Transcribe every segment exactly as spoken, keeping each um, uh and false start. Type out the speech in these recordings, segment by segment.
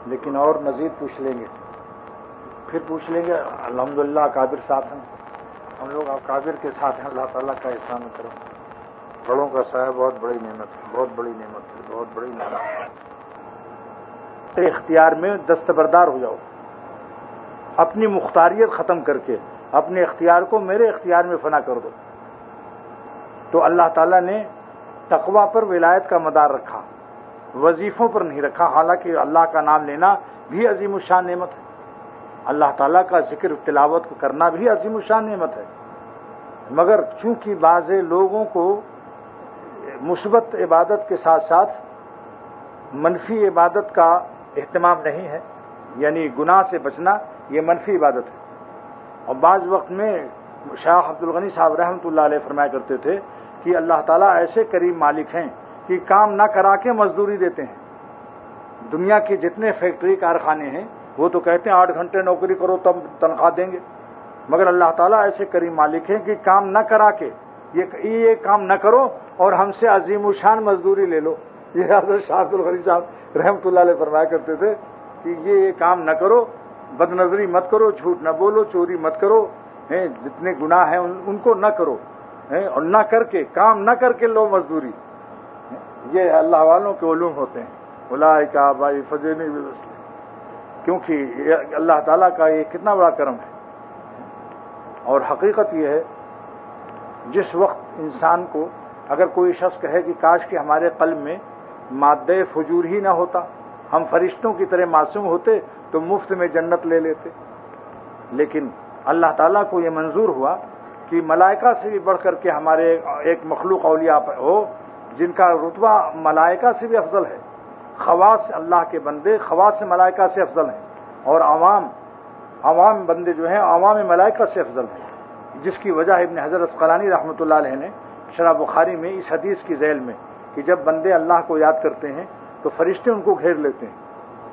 لیکن اور مزید پوچھ لیں گے، پھر پوچھ لیں گے۔ الحمدللہ اکابر ساتھ ہیں، ہم لوگ اکابر کے ساتھ ہیں۔ اللہ تعالیٰ کا احسان کرم، بڑوں کا سایہ بہت بڑی نعمت ہے، بہت بڑی نعمت ہے، بہت بڑی نعمت ہے۔ اختیار میں دستبردار ہو جاؤ، اپنی مختاریت ختم کر کے اپنے اختیار کو میرے اختیار میں فنا کر دو۔ تو اللہ تعالیٰ نے تقوی پر ولایت کا مدار رکھا، وظیفوں پر نہیں رکھا، حالانکہ اللہ کا نام لینا بھی عظیم الشان نعمت ہے، اللہ تعالیٰ کا ذکر تلاوت کو کرنا بھی عظیم الشان نعمت ہے، مگر چونکہ بعض لوگوں کو مثبت عبادت کے ساتھ ساتھ منفی عبادت کا اہتمام نہیں ہے، یعنی گناہ سے بچنا یہ منفی عبادت ہے۔ اور بعض وقت میں شیخ عبد الغنی صاحب رحمۃ اللہ علیہ فرمایا کرتے تھے کہ اللہ تعالیٰ ایسے کریم مالک ہیں کہ کام نہ کرا کے مزدوری دیتے ہیں۔ دنیا کے جتنے فیکٹری کارخانے ہیں وہ تو کہتے ہیں آٹھ گھنٹے نوکری کرو تب تنخواہ دیں گے، مگر اللہ تعالیٰ ایسے کریم مالک ہیں کہ کام نہ کرا کے یہ یہ کام نہ کرو اور ہم سے عظیم الشان مزدوری لے لو۔ یہ حضرت شاہ عبد الغنی صاحب رحمۃ اللہ علیہ فرمایا کرتے تھے کہ یہ یہ کام نہ کرو، بد نظری مت کرو، جھوٹ نہ بولو، چوری مت کرو، جتنے گناہ ہیں ان کو نہ کرو، اور نہ کر کے کام نہ کر کے لو مزدوری۔ یہ اللہ والوں کے علوم ہوتے ہیں، اولئک آبائی فضیلنی بالوصل، کیونکہ اللہ تعالیٰ کا یہ کتنا بڑا کرم ہے۔ اور حقیقت یہ ہے جس وقت انسان کو اگر کوئی شخص کہے کہ کاش کہ ہمارے قلب میں مادہ فجور ہی نہ ہوتا، ہم فرشتوں کی طرح معصوم ہوتے تو مفت میں جنت لے لیتے، لیکن اللہ تعالیٰ کو یہ منظور ہوا کہ ملائکہ سے بھی بڑھ کر کے ہمارے ایک مخلوق اولیاء ہو جن کا رتبہ ملائکہ سے بھی افضل ہے، خواص اللہ کے بندے خواص ملائکہ سے افضل ہیں، اور عوام عوام بندے جو ہیں عوام ملائکہ سے افضل ہیں، جس کی وجہ ابن حجر عسقلانی رحمۃ اللہ علیہ نے شرح بخاری میں اس حدیث کی ذیل میں کہ جب بندے اللہ کو یاد کرتے ہیں تو فرشتے ان کو گھیر لیتے ہیں،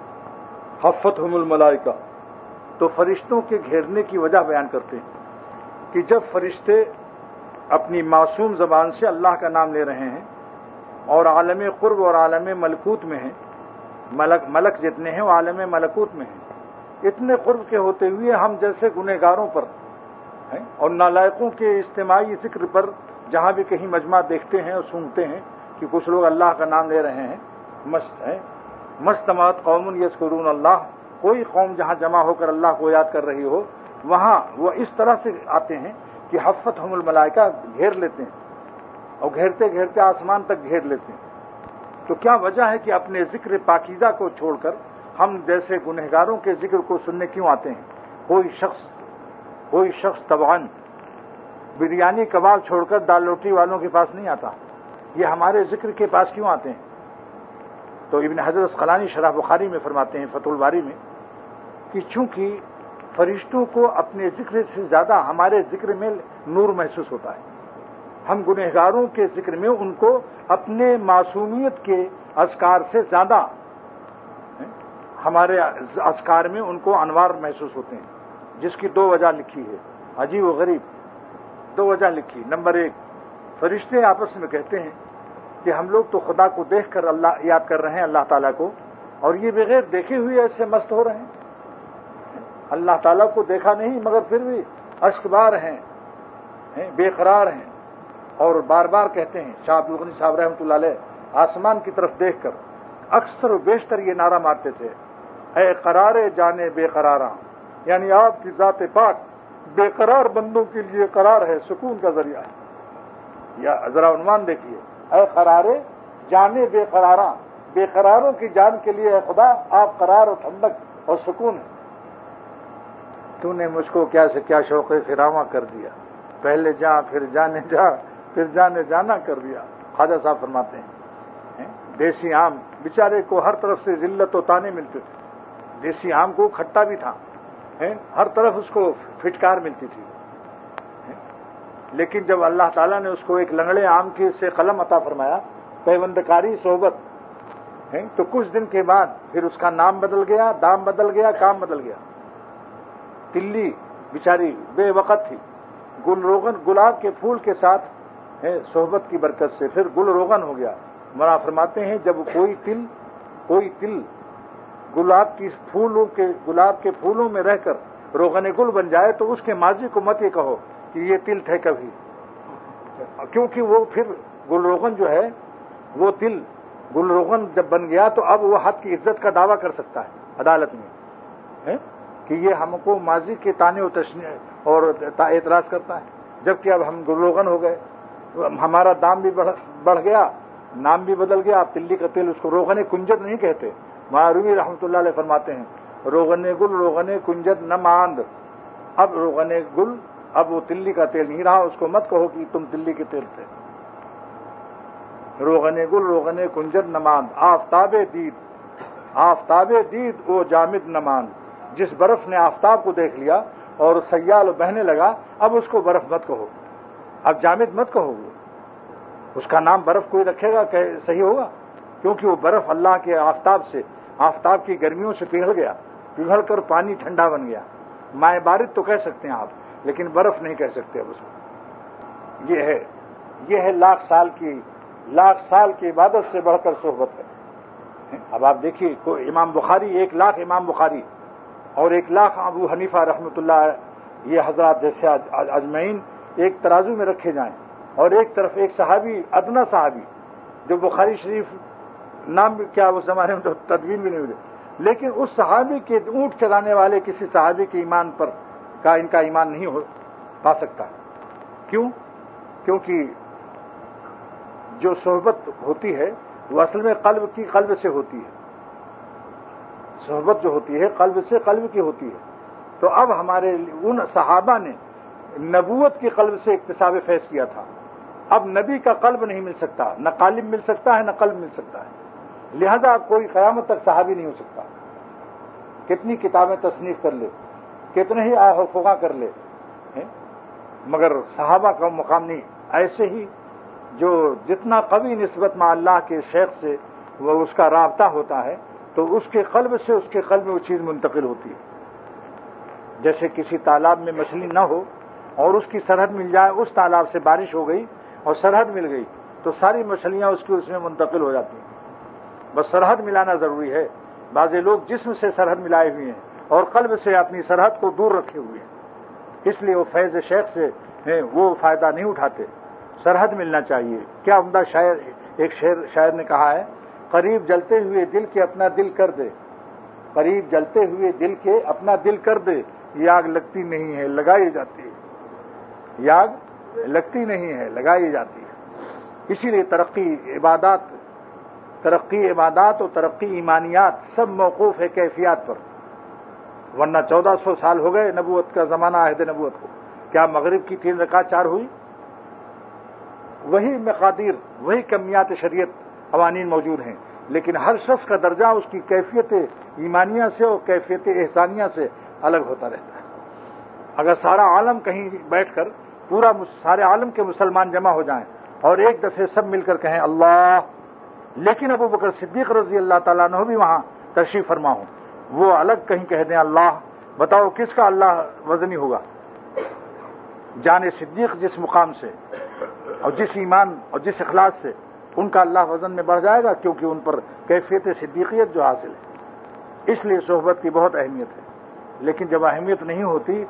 حفتہم الملائکہ، تو فرشتوں کے گھیرنے کی وجہ بیان کرتے ہیں کہ جب فرشتے اپنی معصوم زبان سے اللہ کا نام لے رہے ہیں اور عالم قرب اور عالم ملکوت میں ہیں، ملک ملک جتنے ہیں وہ عالم ملکوت میں ہیں، اتنے قرب کے ہوتے ہوئے ہم جیسے گنہگاروں پر ہیں اور نالائقوں کے اجتماعی ذکر پر جہاں بھی کہیں مجمع دیکھتے ہیں اور سنتے ہیں کہ کچھ لوگ اللہ کا نام لے رہے ہیں، مست ہیں، مجتمعت قوم یذکرون اللہ، کوئی قوم جہاں جمع ہو کر اللہ کو یاد کر رہی ہو وہاں وہ اس طرح سے آتے ہیں کہ حفتہم الملائکہ گھیر لیتے ہیں، اور گھیرتے گھیرتے آسمان تک گھیر لیتے ہیں۔ تو کیا وجہ ہے کہ اپنے ذکر پاکیزہ کو چھوڑ کر ہم جیسے گنہگاروں کے ذکر کو سننے کیوں آتے ہیں؟ کوئی شخص کوئی شخص طبعاً بریانی کباب چھوڑ کر دال روٹی والوں کے پاس نہیں آتا، یہ ہمارے ذکر کے پاس کیوں آتے ہیں؟ تو ابن حجر عسقلانی شرح بخاری میں فرماتے ہیں فتح الباری میں کہ چونکہ فرشتوں کو اپنے ذکر سے زیادہ ہمارے ذکر میں نور محسوس ہوتا ہے، ہم گنہگاروں کے ذکر میں ان کو اپنے معصومیت کے اذکار سے زیادہ ہمارے اذکار میں ان کو انوار محسوس ہوتے ہیں، جس کی دو وجہ لکھی ہے، عجیب و غریب دو وجہ لکھی۔ نمبر ایک، فرشتے آپس میں کہتے ہیں کہ ہم لوگ تو خدا کو دیکھ کر اللہ یاد کر رہے ہیں اللہ تعالیٰ کو، اور یہ بغیر دیکھے ہوئے ایسے مست ہو رہے ہیں، اللہ تعالیٰ کو دیکھا نہیں مگر پھر بھی اشک بار ہیں، بے قرار ہیں، اور بار بار کہتے ہیں۔ شاہ عبد الغنی صاحب رحمۃ اللہ علیہ آسمان کی طرف دیکھ کر اکثر و بیشتر یہ نعرہ مارتے تھے، اے قرار جانے بے قراراں، یعنی آپ کی ذات پاک بے قرار بندوں کے لیے قرار ہے، سکون کا ذریعہ ہے۔ یا ذرا عنوان دیکھیے، اے قرار جانے بے قراراں، بے قراروں کی جان کے لیے اے خدا آپ قرار اور ٹھنڈک اور سکون ہے۔ تو نے مجھ کو کیا سے کیا شوق فراواں کر دیا، پہلے جا پھر جانے جا پھر جانے جانا کر دیا۔ خواجہ صاحب فرماتے ہیں دیسی آم بیچارے کو ہر طرف سے ذلت و تانے ملتے تھے، دیسی آم کو کھٹا بھی تھا، ہر طرف اس کو پھٹکار ملتی تھی، لیکن جب اللہ تعالیٰ نے اس کو ایک لنگڑے آم کے سے قلم عطا فرمایا، پیوندکاری صحبت، تو کچھ دن کے بعد پھر اس کا نام بدل گیا، دام بدل گیا، کام بدل گیا۔ تلی بیچاری بے وقت تھی، گل روغن گلاب کے پھول کے ساتھ صحبت کی برکت سے پھر گل روغن ہو گیا۔ مولانا فرماتے ہیں جب کوئی تل کوئی تل گلاب کی پھولوں کے گلاب کے پھولوں میں رہ کر روغن گل بن جائے تو اس کے ماضی کو مت یہ کہو کہ یہ تل تھے کبھی، کیونکہ وہ پھر گل روغن جو ہے وہ تل گل روغن جب بن گیا تو اب وہ حق کی عزت کا دعویٰ کر سکتا ہے عدالت میں کہ یہ ہم کو ماضی کے تانے و تشنیع اور اعتراض کرتا ہے، جبکہ اب ہم گل روغن ہو گئے، ہمارا دام بھی بڑھ گیا، نام بھی بدل گیا، اب تلی کا تیل، اس کو روغن کنجد نہیں کہتے۔ معروی رحمۃ اللہ علیہ فرماتے ہیں روغن گل روغن کنجد نہ ماند، اب روغن گل اب وہ تلی کا تیل نہیں رہا، اس کو مت کہو کہ تم تلی کے تیل تھے۔ روغن گل روغن کنجد نہ ماند، آفتاب دید آفتاب دید او جامد نہ ماند، جس برف نے آفتاب کو دیکھ لیا اور سیال بہنے لگا، اب اس کو برف مت کہو، اب جامد مت کہو، اس کا نام برف کوئی رکھے گا کہ صحیح ہوگا؟ کیونکہ وہ برف اللہ کے آفتاب سے آفتاب کی گرمیوں سے پگھل گیا، پگھل کر پانی ٹھنڈا بن گیا۔ مائع بارد تو کہہ سکتے ہیں آپ، لیکن برف نہیں کہہ سکتے اب اس کو۔ یہ ہے یہ ہے لاکھ سال کی لاکھ سال کی عبادت سے بڑھ کر صحبت ہے۔ اب آپ دیکھیے امام بخاری، ایک لاکھ امام بخاری اور ایک لاکھ ابو حنیفہ رحمۃ اللہ، یہ حضرات جیسے اجمعین ایک ترازو میں رکھے جائیں، اور ایک طرف ایک صحابی، ادنا صحابی جو بخاری شریف نام کیا اس زمانے میں تو تدوین بھی نہیں ہوئی، لیکن اس صحابی کے اونٹ چلانے والے کسی صحابی کے ایمان پر کا ان کا ایمان نہیں ہو پا سکتا۔ کیوں؟ کیونکہ جو صحبت ہوتی ہے وہ اصل میں قلب کی قلب سے ہوتی ہے، صحبت جو ہوتی ہے قلب سے قلب کی ہوتی ہے۔ تو اب ہمارے ان صحابہ نے نبوت کی قلب سے اکتساب فیض کیا تھا، اب نبی کا قلب نہیں مل سکتا، نہ قالب مل سکتا ہے نہ قلب مل سکتا ہے، لہذا کوئی قیامت تک صحابی نہیں ہو سکتا، کتنی کتابیں تصنیف کر لے، کتنے ہی آہ و فغاں کر لے، مگر صحابہ کا مقام نہیں۔ ایسے ہی جو جتنا قوی نسبت مع اللہ کے شیخ سے وہ اس کا رابطہ ہوتا ہے تو اس کے قلب سے اس کے قلب میں وہ چیز منتقل ہوتی ہے۔ جیسے کسی تالاب میں مچھلی نہ ہو اور اس کی سرحد مل جائے، اس تالاب سے بارش ہو گئی اور سرحد مل گئی تو ساری مچھلیاں اس کی اس میں منتقل ہو جاتی ہیں، بس سرحد ملانا ضروری ہے۔ بعض لوگ جسم سے سرحد ملائے ہوئے ہیں اور قلب سے اپنی سرحد کو دور رکھے ہوئے ہیں، اس لیے وہ فیض شیخ سے ہیں وہ فائدہ نہیں اٹھاتے۔ سرحد ملنا چاہیے۔ کیا عمدہ شاعر ایک شعر شاعر نے کہا ہے، قریب جلتے ہوئے دل کے اپنا دل کر دے، قریب جلتے ہوئے دل کے اپنا دل کر دے، یہ آگ لگتی نہیں ہے لگائی جاتی ہے، یہ آگ لگتی نہیں ہے لگائی جاتی ہے۔ اسی لیے ترقی عبادات ترقی عبادات اور ترقی ایمانیات سب موقوف ہے کیفیات پر، ورنہ چودہ سو سال ہو گئے نبوت کا زمانہ، عہد نبوت کو، کیا مغرب کی تین رکعت چار ہوئی؟ وہی مقادیر، وہی کمیات شریعت قوانین موجود ہیں، لیکن ہر شخص کا درجہ اس کی کیفیت ایمانیہ سے اور کیفیت احسانیہ سے الگ ہوتا رہتا ہے۔ اگر سارا عالم کہیں بیٹھ کر پورا سارے عالم کے مسلمان جمع ہو جائیں اور ایک دفعے سب مل کر کہیں اللہ، لیکن ابو بکر صدیق رضی اللہ تعالیٰ عنہ بھی وہاں تشریف فرما ہوں، وہ الگ کہیں کہہ دیں اللہ، بتاؤ کس کا اللہ وزنی ہوگا؟ جان صدیق جس مقام سے اور جس ایمان اور جس اخلاص سے، ان کا اللہ وزن میں بڑھ جائے گا، کیونکہ ان پر کیفیت صدیقیت جو حاصل ہے۔ اس لیے صحبت کی بہت اہمیت ہے، لیکن جب اہمیت نہیں ہوتی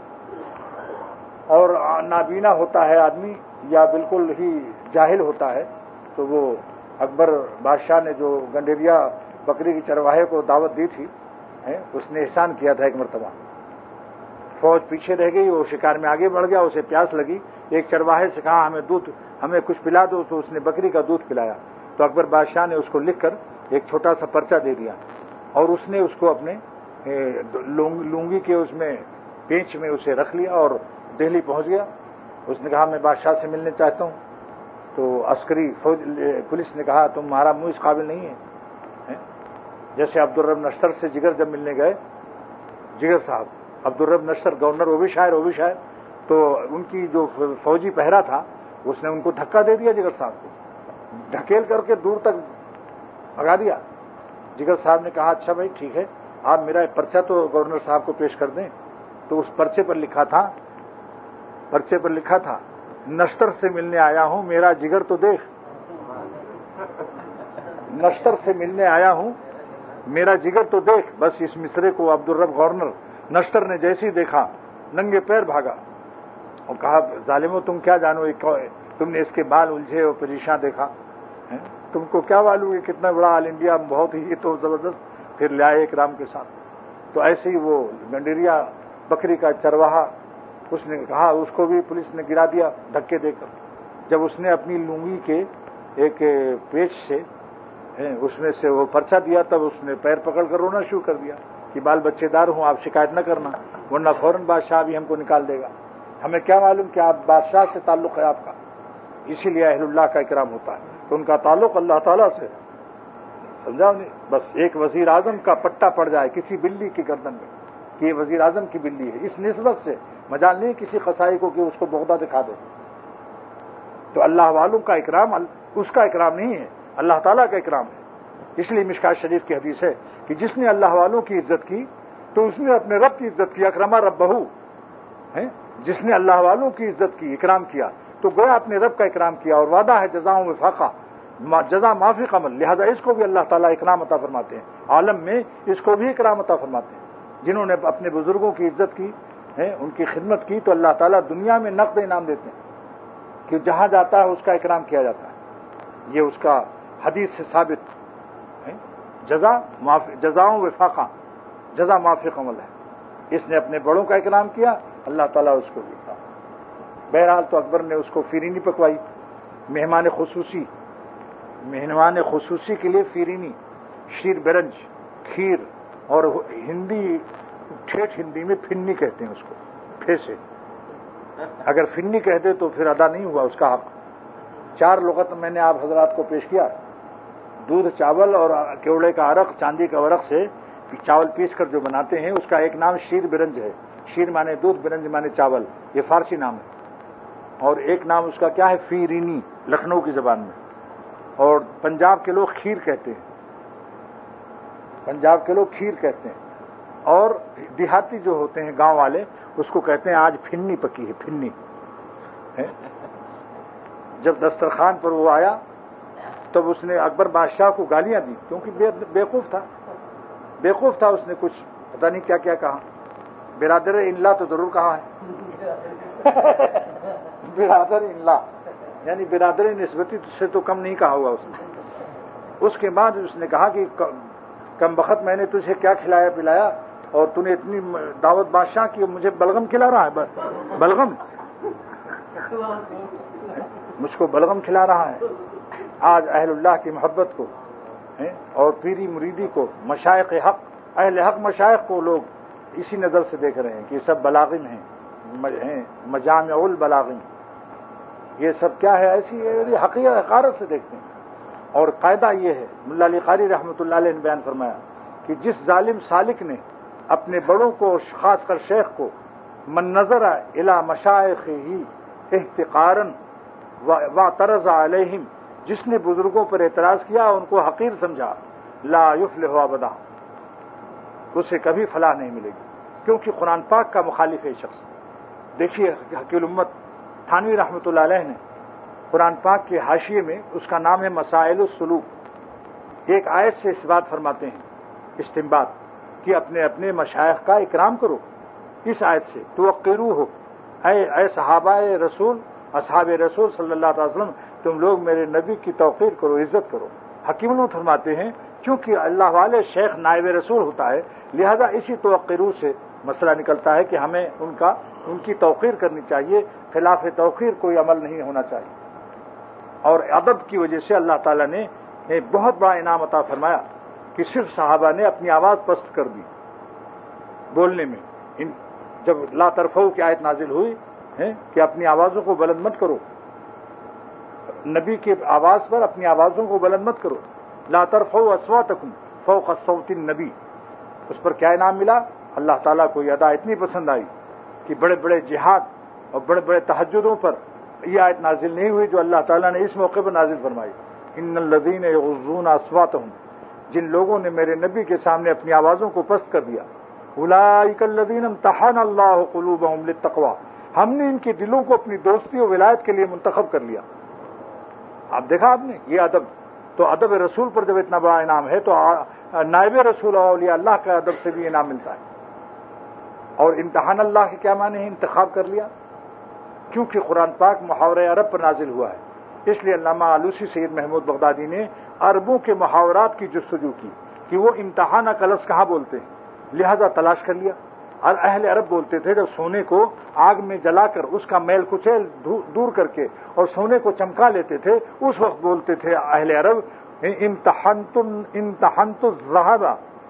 اور نابینا ہوتا ہے آدمی یا بالکل ہی جاہل ہوتا ہے تو وہ اکبر بادشاہ نے جو گنڈیریا بکری کی چرواہے کو دعوت دی تھی، اس نے احسان کیا تھا ایک مرتبہ، فوج پیچھے رہ گئی، وہ شکار میں آگے بڑھ گیا، اسے پیاس لگی، ایک چرواہے سے کہا ہمیں دودھ ہمیں کچھ پلا دو، تو اس نے بکری کا دودھ پلایا، تو اکبر بادشاہ نے اس کو لکھ کر ایک چھوٹا سا پرچہ دے دیا اور اس نے اس کو اپنے لونگی کے اس میں پینچ میں اسے رکھ لیا اور دہلی پہنچ گیا۔ اس نے کہا میں بادشاہ سے ملنے چاہتا ہوں، تو عسکری فوج پولیس نے کہا تمہارا منہ اس قابل نہیں ہے۔ جیسے عبدالرب نشتر سے جگر جب ملنے گئے، جگر صاحب عبدالرب نشتر گورنر، وہ بھی شاعر وہ بھی شاعر، تو ان کی جو فوجی پہرا تھا اس نے ان کو دھکا دے دیا، جگر صاحب کو ڈھکیل کر کے دور تک بھگا دیا۔ جگر صاحب نے کہا اچھا بھائی ٹھیک ہے، آپ میرا پرچہ تو گورنر صاحب کو پیش کر دیں۔ تو اس پرچے پر لکھا تھا پرچے پر لکھا تھا نشتر سے ملنے آیا ہوں میرا جگر تو دیکھ، نشتر سے ملنے آیا ہوں میرا جگر تو دیکھ. بس اس مصرے کو عبدالرب گورنر نشتر نے جیسے ہی دیکھا ننگے پیر بھاگا اور کہا ظالمو تم کیا جانو, تم نے اس کے بال الجھے اور پریشان دیکھا, تم کو کیا معلوم ہے کتنا بڑا آل انڈیا, بہت ہی تو زبردست. پھر لے آئے اکرام کے ساتھ. تو ایسے ہی وہ گنڈیریا بکری کا چرواہا, اس نے کہا, اس کو بھی پولیس نے گرا دیا دھکے دے کر. جب اس نے اپنی لنگی کے ایک پیچ سے اس میں سے وہ پرچہ دیا تب اس نے پیر پکڑ کر رونا شروع کر دیا کہ بال بچے دار ہوں, آپ شکایت نہ کرنا ورنہ فوراً بادشاہ بھی ہم کو نکال دے گا. ہمیں کیا معلوم کہ آپ بادشاہ سے تعلق ہے آپ کا. اسی لیے اہل اللہ کا اکرام ہوتا ہے, تو ان کا تعلق اللہ تعالیٰ سے. سمجھا نہیں؟ بس ایک وزیر اعظم کا پٹا پڑ جائے کسی بلی کی گردن میں کہ یہ وزیر اعظم کی بلی ہے, اس نسبت سے مجال نہیں کسی قصائی کو کہ اس کو بغدہ دکھا دے. تو اللہ والوں کا اکرام اس کا اکرام نہیں ہے, اللہ تعالیٰ کا اکرام ہے. اس لیے مشکات شریف کی حدیث ہے کہ جس نے اللہ والوں کی عزت کی تو اس نے اپنے رب کی عزت کی. اکرما ربہ ہے, جس نے اللہ والوں کی عزت کی, اکرام کیا, تو گویا اپنے رب کا اکرام کیا. اور وعدہ ہے جزاؤں وفاقہ, جزا معافی قمل. لہذا اس کو بھی اللہ تعالیٰ اکرام عطا فرماتے ہیں. عالم میں اس کو بھی اکرام عطا فرماتے ہیں. جنہوں نے اپنے بزرگوں کی عزت کی ہے, ان کی خدمت کی, تو اللہ تعالیٰ دنیا میں نقد انعام دیتے ہیں کہ جہاں جاتا ہے اس کا اکرام کیا جاتا ہے. یہ اس کا حدیث سے ثابت ہے. جزا جزاؤں وفاقہ, جزا معافی قمل ہے. اس نے اپنے بڑوں کا اکرام کیا, اللہ تعالیٰ اس کو بھی اکرام. بہرحال تو اکبر نے اس کو فیرینی پکوائی, مہمان خصوصی مہمان خصوصی کے لیے فیرینی, شیر برنج, کھیر, اور ہندی ٹھیٹھ ہندی میں فنی کہتے ہیں اس کو, پھیسے. اگر فنی کہتے تو پھر ادا نہیں ہوا اس کا حق. چار لغت میں نے آپ حضرات کو پیش کیا. دودھ, چاول اور کیوڑے کا عرق, چاندی کا ورق سے چاول پیس کر جو بناتے ہیں اس کا ایک نام شیر برنج ہے. شیر مانے دودھ, برنج مانے چاول, یہ فارسی نام ہے. اور ایک نام اس کا کیا ہے, فیرینی, لکھنؤ کی زبان میں. اور پنجاب کے لوگ کھیر کہتے ہیں, پنجاب کے لوگ کھیر کہتے ہیں. اور دیہاتی جو ہوتے ہیں گاؤں والے اس کو کہتے ہیں آج پھنی پکی ہے, پھنی. جب دسترخوان پر وہ آیا تب اس نے اکبر بادشاہ کو گالیاں دی, کیونکہ بیوقوف تھا بیوقوف تھا اس نے کچھ پتہ نہیں کیا کیا کہا. برادر انلا تو ضرور کہا ہے. برادر انلا یعنی برادر نسبتی سے تو کم نہیں کہا ہوا اس نے. اس کے بعد اس نے کہا کہ کم بخت میں نے تجھے کیا کھلایا پلایا اور تو نے اتنی دعوت بادشاہ کی, مجھے بلغم کھلا رہا ہے. بلغم مجھ کو بلغم کھلا رہا ہے. آج اہل اللہ کی محبت کو اور پیری مریدی کو, مشائق حق, اہل حق مشائق کو لوگ اسی نظر سے دیکھ رہے ہیں کہ یہ سب بلاغم ہیں, مجامع البلاغم. یہ سب کیا ہے, ایسی حقیقت حقارت سے دیکھتے ہیں. اور قاعدہ یہ ہے, ملا علی قاری رحمۃ اللہ علیہ نے بیان فرمایا کہ جس ظالم سالک نے اپنے بڑوں کو, خاص کر شیخ کو, من نظر الی مشائخہ احتقارا واعترض علیہم, جس نے بزرگوں پر اعتراض کیا, ان کو حقیر سمجھا, لا یفلح ابدا, اسے کبھی فلاح نہیں ملے گی, کیونکہ قرآن پاک کا مخالف ہے شخص. دیکھیے حکیم الامت تھانوی رحمۃ اللہ علیہ نے قرآن پاک کے حاشیے میں, اس کا نام ہے مسائل السلوک, ایک آیت سے اس بات فرماتے ہیں استنباط کہ اپنے اپنے مشائخ کا اکرام کرو. اس آیت سے توقروہ, اے اے صحابہ رسول, اصحاب رسول صلی اللہ علیہ وسلم, تم لوگ میرے نبی کی توقیر کرو, عزت کرو. حکیم الامت فرماتے ہیں چونکہ اللہ والے شیخ نائب رسول ہوتا ہے, لہذا اسی توقرو سے مسئلہ نکلتا ہے کہ ہمیں ان کا ان کی توقیر کرنی چاہیے, خلاف توقیر کوئی عمل نہیں ہونا چاہیے. اور ادب کی وجہ سے اللہ تعالیٰ نے ایک بہت بڑا انعام عطا فرمایا کہ صرف صحابہ نے اپنی آواز پست کر دی بولنے میں. ان جب لا ترفعوا کی آیت نازل ہوئی ہے کہ اپنی آوازوں کو بلند مت کرو, نبی کی آواز پر اپنی آوازوں کو بلند مت کرو. لا ترفعوا اصواتکم فوق صوت النبی, اس پر کیا انعام ملا؟ اللہ تعالیٰ کو یہ ادا اتنی پسند آئی کہ بڑے بڑے جہاد اور بڑے بڑے تہجدوں پر یہ آیت نازل نہیں ہوئی جو اللہ تعالیٰ نے اس موقع پر نازل فرمائی. ان الذین یغضون اصواتهم, جن لوگوں نے میرے نبی کے سامنے اپنی آوازوں کو پست کر دیا, اولئک الذین امتحن اللہ قلوبهم للتقوی, ہم نے ان کے دلوں کو اپنی دوستی اور ولایت کے لیے منتخب کر لیا. آپ دیکھا آپ نے یہ ادب, تو ادب رسول پر جب اتنا بڑا انعام ہے تو نائب رسول اور اولیاء اللہ کا ادب سے بھی انعام ملتا ہے. اور امتحان اللہ کے کیا معنی ہے؟ انتخاب کر لیا. کیونکہ قرآن پاک محاورہ عرب پر نازل ہوا ہے، اس لیے علامہ آلوسی سید محمود بغدادی نے عربوں کے محاورات کی جستجو کی کہ وہ امتحانہ کا لفظ کہاں بولتے ہیں، لہذا تلاش کر لیا. اور اہل عرب بولتے تھے جب سونے کو آگ میں جلا کر اس کا میل کچیل دور کر کے اور سونے کو چمکا لیتے تھے، اس وقت بولتے تھے اہل عرب امتحنت امتحنت الذهب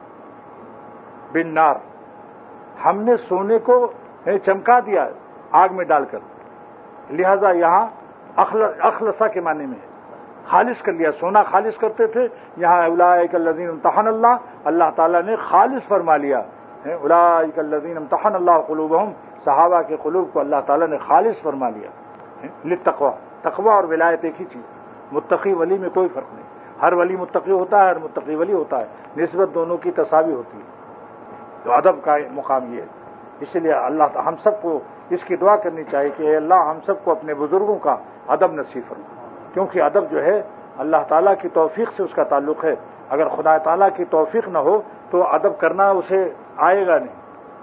بالنار، ہم نے سونے کو چمکا دیا آگ میں ڈال کر. لہذا یہاں اخلصہ کے معنی میں خالص کر لیا، سونا خالص کرتے تھے. یہاں اولئک الذین امتحن اللہ، اللہ تعالیٰ نے خالص فرما لیا. اولئک الذین امتحن اللہ قلوبہم، صحابہ کے قلوب کو اللہ تعالیٰ نے خالص فرما لیا للتقوی. تقوی اور ولایت ایک ہی چیز، متقی ولی میں کوئی فرق نہیں. ہر ولی متقی ہوتا ہے، ہر متقی ولی ہوتا ہے، نسبت دونوں کی تساوی ہوتی ہے. تو ادب کا مقام یہ ہے. اس لیے اللہ ہم سب کو اس کی دعا کرنی چاہیے کہ اے اللہ ہم سب کو اپنے بزرگوں کا ادب نصیب فرما، کیونکہ ادب جو ہے اللہ تعالیٰ کی توفیق سے اس کا تعلق ہے. اگر خدا تعالیٰ کی توفیق نہ ہو تو ادب کرنا اسے آئے گا نہیں.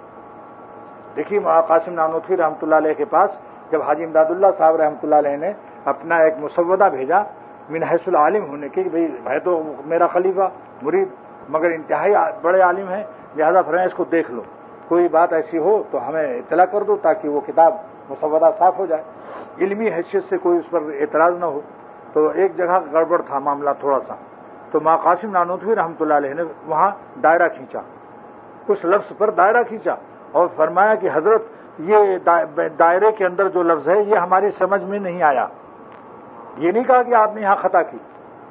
دیکھیے قاسم نانوتوی رحمۃ اللہ علیہ کے پاس جب حاجی امداد اللہ صاحب رحمۃ اللہ علیہ نے اپنا ایک مسودہ بھیجا من حیث العالم ہونے کے، کہ بھائی ہے تو میرا خلیفہ مرید مگر انتہائی بڑے عالم ہیں، لہذا فرمایا اس کو دیکھ لو، کوئی بات ایسی ہو تو ہمیں اطلاع کر دو تاکہ وہ کتاب مسودہ صاف ہو جائے، علمی حیثیت سے کوئی اس پر اعتراض نہ ہو. تو ایک جگہ گڑبڑ تھا معاملہ تھوڑا سا، تو ماں قاسم نانوتوی رحمۃ اللہ علیہ نے وہاں دائرہ کھینچا، اس لفظ پر دائرہ کھینچا اور فرمایا کہ حضرت یہ دائرے کے اندر جو لفظ ہے یہ ہماری سمجھ میں نہیں آیا. یہ نہیں کہا کہ آپ نے یہاں خطا کی.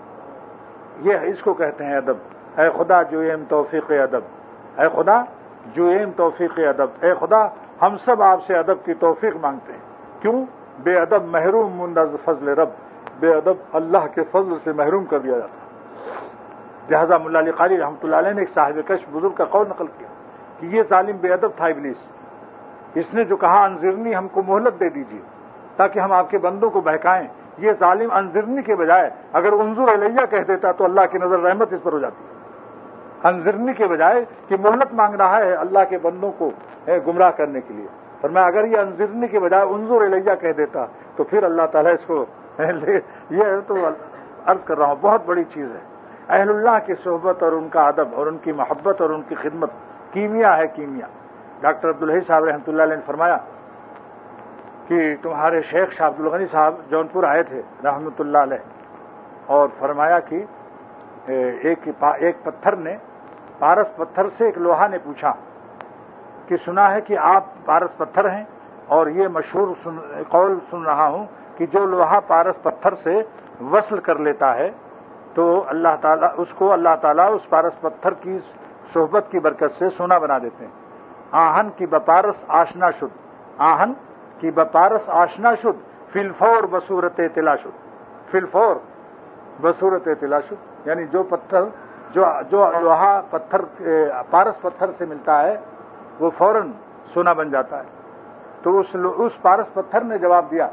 یہ اس کو کہتے ہیں ادب. اے خدا جو ایم توفیق ادب، اے خدا جو ایم توفیق ادب، اے خدا ہم سب آپ سے ادب کی توفیق مانگتے ہیں. کیوں؟ بے ادب محروم مند از فضل رب، بے ادب اللہ کے فضل سے محروم کر دیا جاتا ہے. لہذا ملا علی قاری رحمۃ اللہ علیہ نے ایک صاحب کشف بزرگ کا قول نقل کیا کہ یہ ظالم بے ادب تھا ابلیس. اس نے جو کہا انذرنی، ہم کو مہلت دے دیجیے تاکہ ہم آپ کے بندوں کو بہکائیں، یہ ظالم انذرنی کے بجائے اگر انظر الیہ کہہ دیتا تو اللہ کی نظر رحمت اس پر ہو جاتی. انذرنی کے بجائے کہ مہلت مانگ رہا ہے اللہ کے بندوں کو گمراہ کرنے کے لیے، فرمایا اگر یہ انذرنی کے بجائے انظر الیہ کہہ دیتا تو پھر اللہ تعالیٰ اس کو یہ تو عرض کر رہا ہوں بہت بڑی چیز ہے. اہل اللہ کی صحبت اور ان کا ادب اور ان کی محبت اور ان کی خدمت کیمیا ہے، کیمیا. ڈاکٹر عبدالحی صاحب رحمۃ اللہ علیہ نے فرمایا کہ تمہارے شیخ شاہ عبد الغنی صاحب جونپور آئے تھے رحمۃ اللہ علیہ، اور فرمایا کہ ایک ایک پتھر نے پارس پتھر سے ایک لوہا نے پوچھا کہ سنا ہے کہ آپ پارس پتھر ہیں، اور یہ مشہور سن قول سن رہا ہوں کہ جو لوہا پارس پتھر سے وصل کر لیتا ہے تو اللہ تعالیٰ اس کو اللہ تعالیٰ اس پارس پتھر کی صحبت کی برکت سے سونا بنا دیتے ہیں. آہن کی بپارس آشنا شد، آہن کی بپارس آشنا شد، فی الفور بصورت اطلاع شد، فی الفور بصورت اطلاع شد. یعنی جو پتھر جو جو لوہا پتھر پارس پتھر سے ملتا ہے وہ فوراً سونا بن جاتا ہے. تو اس اس پارس پتھر نے جواب دیا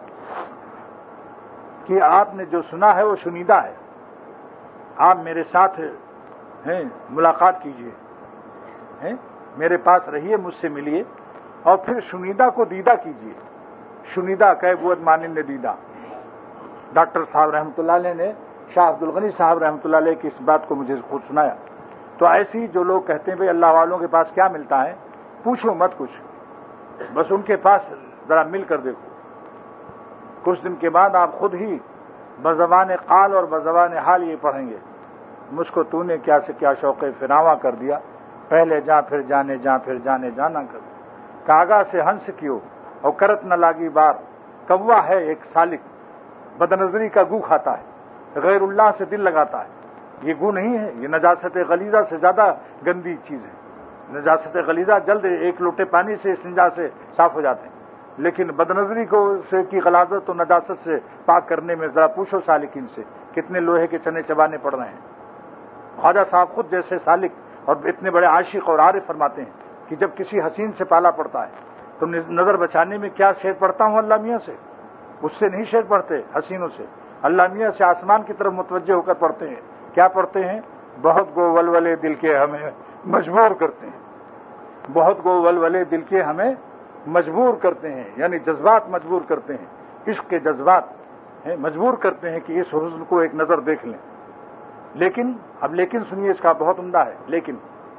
کہ آپ نے جو سنا ہے وہ شنیدہ ہے، آپ میرے ساتھ ہیں ملاقات کیجئے، میرے پاس رہیے، مجھ سے ملیے، اور پھر شنیدہ کو دیدہ کیجئے. شنیدہ کہ بود مانند دیدہ. ڈاکٹر صاحب رحمۃ اللہ علیہ نے شاہ عبد الغنی صاحب رحمۃ اللہ علیہ کی اس بات کو مجھے خود سنایا. تو ایسی جو لوگ کہتے ہیں بھائی اللہ والوں کے پاس کیا ملتا ہے، پوچھو مت کچھ، بس ان کے پاس ذرا مل کر دیکھو. کچھ دن کے بعد آپ خود ہی بزبان قال اور بزبان حال یہ پڑھیں گے، مجھ کو تو نے کیا سے کیا شوق فراواں کر دیا، پہلے جا پھر جانے جا پھر جانے جانا کر. کاغا سے ہنس کیو اور کرت نہ لاگی بار، کوا ہے ایک سالک بدنظری کا گو کھاتا ہے، غیر اللہ سے دل لگاتا ہے. یہ گو نہیں ہے، یہ نجاست غلیظہ سے زیادہ گندی چیز ہے. نجاست غلیظہ جلد ایک لوٹے پانی سے استنجا سے صاف ہو جاتے ہیں، لیکن بدنظری کو سے کی غلاظت و نجاست سے پاک کرنے میں ذرا پوچھو سالکین سے کتنے لوہے کے چنے چبانے پڑ رہے ہیں. خواجہ صاحب خود جیسے سالک اور اتنے بڑے عاشق اور عارف فرماتے ہیں کہ جب کسی حسین سے پالا پڑتا ہے تو نظر بچانے میں کیا شعر پڑھتا ہوں اللہ میاں سے، اس سے نہیں شعر پڑھتے، حسینوں سے اللہ میاں سے آسمان کی طرف متوجہ ہو کر پڑھتے ہیں. کیا پڑھتے ہیں؟ بہت گو ولولے دل کے ہمیں مجبور کرتے ہیں، بہت گو ولولے دل کے ہمیں مجبور کرتے ہیں، یعنی جذبات مجبور کرتے ہیں، عشق کے جذبات مجبور کرتے ہیں کہ اس حسن کو ایک نظر دیکھ لیں۔ لیکن اب لیکن سنیے، اس کا بہت عمدہ ہے، لیکن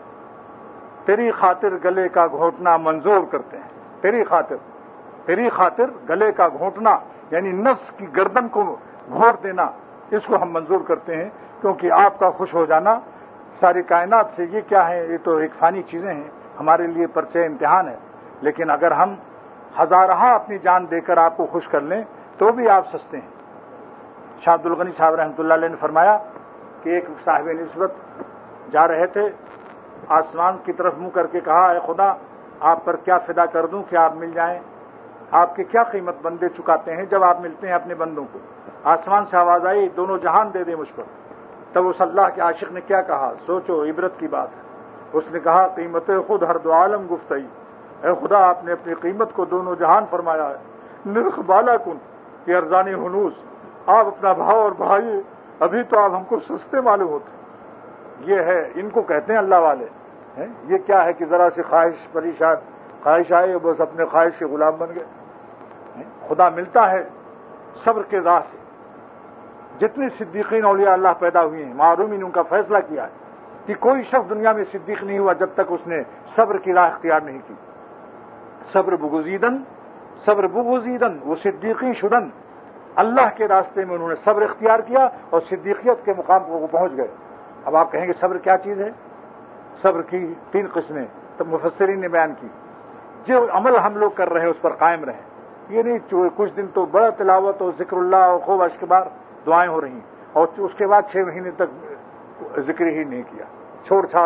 تیری خاطر گلے کا گھونٹنا منظور کرتے ہیں، تیری خاطر تیری خاطر گلے کا گھونٹنا یعنی نفس کی گردن کو گھونٹ دینا، اس کو ہم منظور کرتے ہیں، کیونکہ آپ کا خوش ہو جانا ساری کائنات سے، یہ کیا ہے، یہ تو ایک فانی چیزیں ہیں، ہمارے لیے پرچے امتحان ہے، لیکن اگر ہم ہزارہ اپنی جان دے کر آپ کو خوش کر لیں تو بھی آپ سستے ہیں۔ شاہ عبد الغنی صاحب رحمۃ اللہ علیہ نے فرمایا کہ ایک صاحب نسبت جا رہے تھے، آسمان کی طرف منہ کر کے کہا، اے خدا آپ پر کیا فدا کر دوں کہ آپ مل جائیں، آپ کی کیا قیمت بندے چکاتے ہیں جب آپ ملتے ہیں اپنے بندوں کو۔ آسمان سے آواز آئی، دونوں جہان دے دیں مجھ پر۔ تب اس اللہ کے عاشق نے کیا کہا، سوچو عبرت کی بات ہے، اس نے کہا، قیمت خود ہر دو عالم گفتئی، اے خدا آپ نے اپنی قیمت کو دونوں جہان فرمایا ہے، نرخ بالا کن یہ ارزانی ہنوز، آپ اپنا بھاؤ اور بھائی، ابھی تو آپ ہم کو سستے معلوم ہوتے۔ یہ ہے، ان کو کہتے ہیں اللہ والے۔ یہ کیا ہے کہ ذرا سی خواہش پریشان خواہش آئے بس اپنے خواہش کے غلام بن گئے۔ خدا ملتا ہے صبر کے راہ سے۔ جتنے صدیقین اولیاء اللہ پیدا ہوئے ہیں، معرومین نے ان کا فیصلہ کیا ہے کہ کوئی شخص دنیا میں صدیق نہیں ہوا جب تک اس نے صبر کی راہ اختیار نہیں کی۔ صبر بگزیدن صبر بگزیدن وہ صدیقین شدن، اللہ کے راستے میں انہوں نے صبر اختیار کیا اور صدیقیت کے مقام پر وہ پہنچ گئے۔ اب آپ کہیں گے صبر کیا چیز ہے؟ صبر کی تین قسمیں تب مفسرین نے بیان کی۔ جو عمل ہم لوگ کر رہے ہیں اس پر قائم رہیں، یہ نہیں کچھ دن تو بڑا تلاوت اور ذکر اللہ اور خوب اشکبار دعائیں ہو رہی ہیں اور اس کے بعد چھ مہینے تک ذکر ہی نہیں کیا، چھوڑ چھاڑ،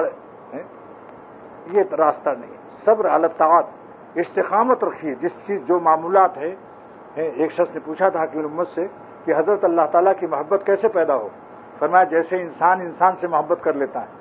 یہ راستہ نہیں۔ صبر علی الطاعات، استقامت رکھیے جس چیز جو معمولات ہے۔ ایک شخص نے پوچھا تھا کہ امت سے کہ حضرت اللہ تعالیٰ کی محبت کیسے پیدا ہو؟ فرمایا جیسے انسان انسان سے محبت کر لیتا ہے۔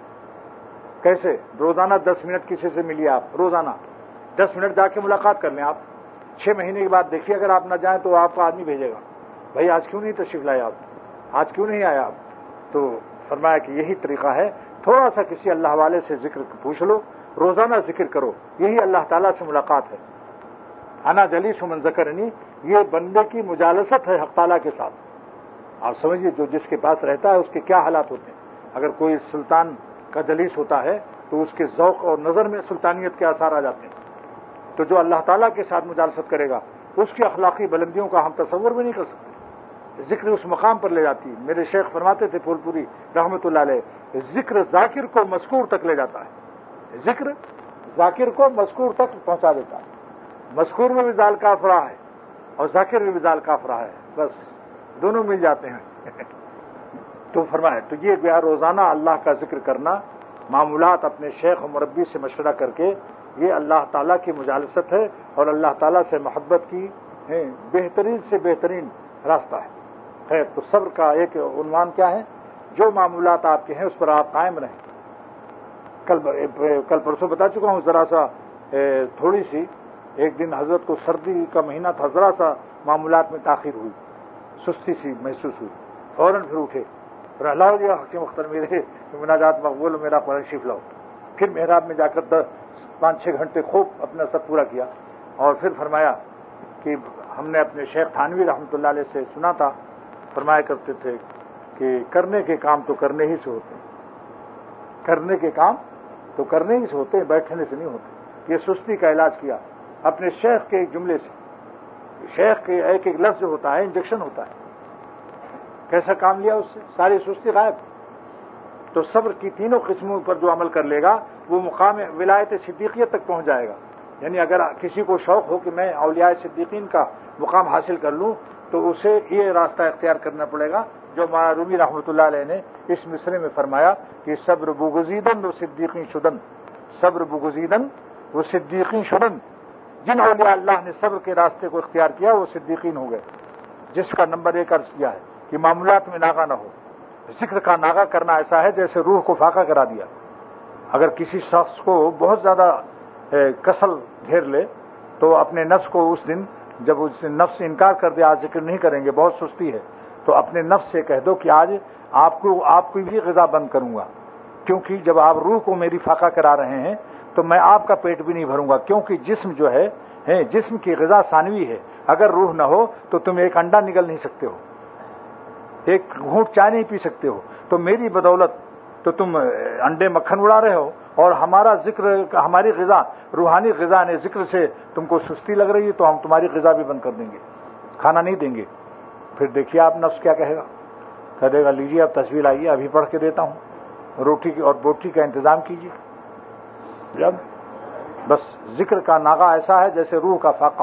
کیسے؟ روزانہ دس منٹ کسی سے ملیے آپ، روزانہ دس منٹ جا کے ملاقات کر لیں آپ، چھ مہینے کے بعد دیکھیے اگر آپ نہ جائیں تو آپ کا آدمی بھیجے گا، بھائی آج کیوں نہیں تشریف لائے آپ، آج کیوں نہیں آیا آپ؟ تو فرمایا کہ یہی طریقہ ہے، تھوڑا سا کسی اللہ والے سے ذکر پوچھ لو، روزانہ ذکر کرو، یہی اللہ تعالیٰ سے ملاقات ہے۔ انا جلیس من ذکرنی، یہ بندے کی مجالست ہے حق تعالیٰ کے ساتھ۔ آپ سمجھیے جو جس کے پاس رہتا ہے اس کے کیا حالات ہوتے ہیں۔ اگر کوئی سلطان کا جلیس ہوتا ہے تو اس کے ذوق اور نظر میں سلطانیت کے آثار آ جاتے ہیں، تو جو اللہ تعالیٰ کے ساتھ مجالست کرے گا اس کی اخلاقی بلندیوں کا ہم تصور بھی نہیں کر سکتے۔ ذکر اس مقام پر لے جاتی ہے۔ میرے شیخ فرماتے تھے پھول پوری رحمۃ اللہ علیہ، ذکر ذاکر کو مذکور تک لے جاتا ہے، ذکر ذاکر کو مذکور تک پہنچا دیتا ہے۔ مذکور میں بھی ذال کافرہ ہے اور ذاکر میں بھی ذال کافرہ ہے، بس دونوں مل جاتے ہیں۔ تو فرمایا تو یہ گیا روزانہ اللہ کا ذکر کرنا، معمولات اپنے شیخ و مربی سے مشورہ کر کے، یہ اللہ تعالیٰ کی مجالست ہے اور اللہ تعالیٰ سے محبت کی بہترین سے بہترین راستہ ہے۔ خیر، تو صبر کا ایک عنوان کیا ہے؟ جو معمولات آپ کے ہیں اس پر آپ قائم رہیں۔ کل کل پرسوں بتا چکا ہوں، ذرا سا تھوڑی سی ایک دن حضرت کو سردی کا مہینہ تھا، ذرا سا معمولات میں تاخیر ہوئی، سستی سی محسوس ہوئی، فوراً پھر اٹھے اور اللہ جی حکیم مختار میرے مناجات مقبول، میرا قرآن شریف لاؤ۔ پھر محراب میں جا کر دس پانچ چھ گھنٹے خوب اپنا سب پورا کیا اور پھر فرمایا کہ ہم نے اپنے شیخ تھانوی رحمۃ اللہ علیہ سے سنا تھا، فرمایا کرتے تھے کہ کرنے کے کام تو کرنے ہی سے ہوتے ہیں، کرنے کے کام تو کرنے ہی سے ہوتے ہیں، بیٹھنے سے نہیں ہوتے۔ یہ سستی کا علاج کیا اپنے شیخ کے ایک جملے سے۔ شیخ کے ایک ایک لفظ ہوتا ہے، انجیکشن ہوتا ہے، کیسا کام لیا اس سے، ساری سستی غائب۔ تو صبر کی تینوں قسموں پر جو عمل کر لے گا وہ مقام ولایت صدیقیت تک پہنچ جائے گا۔ یعنی اگر کسی کو شوق ہو کہ میں اولیاء صدیقین کا مقام حاصل کر لوں تو اسے یہ راستہ اختیار کرنا پڑے گا جو معرومی رحمۃ اللہ علیہ نے اس مصرے میں فرمایا کہ صبر بگزیدن و صدیقین شدن، صبر بگزیدن و صدیقین شدن۔ جن اولیاء اللہ نے صبر کے راستے کو اختیار کیا وہ صدیقین ہو گئے، جس کا نمبر ایک عرض کیا ہے کہ معاملات میں ناغہ نہ ہو۔ ذکر کا ناغہ کرنا ایسا ہے جیسے روح کو فاقہ کرا دیا۔ اگر کسی شخص کو بہت زیادہ کسل گھیر لے تو اپنے نفس کو اس دن جب اس نفس انکار کر دے آج ذکر نہیں کریں گے، بہت سستی ہے، تو اپنے نفس سے کہہ دو کہ آج آپ کو آپ کی بھی غذا بند کروں گا، کیونکہ جب آپ روح کو میری فاقہ کرا رہے ہیں تو میں آپ کا پیٹ بھی نہیں بھروں گا، کیونکہ جسم جو ہے ہے جسم کی غذا ثانوی ہے، اگر روح نہ ہو تو تم ایک انڈا نگل نہیں سکتے ہو، ایک گھونٹ چائے نہیں پی سکتے ہو، تو میری بدولت تو تم انڈے مکھن اڑا رہے ہو، اور ہمارا ذکر ہماری غذا روحانی غذا نے ذکر سے تم کو سستی لگ رہی ہے تو ہم تمہاری غذا بھی بند کر دیں گے، کھانا نہیں دیں گے۔ پھر دیکھیے آپ نفس کیا کہے گا، کہہ دے گا لیجیے اب تصویر آئیے ابھی پڑھ کے دیتا ہوں، روٹی کی اور بوٹی کا انتظام کیجیے۔ جب بس ذکر کا ناغہ ایسا ہے جیسے روح کا فاقہ،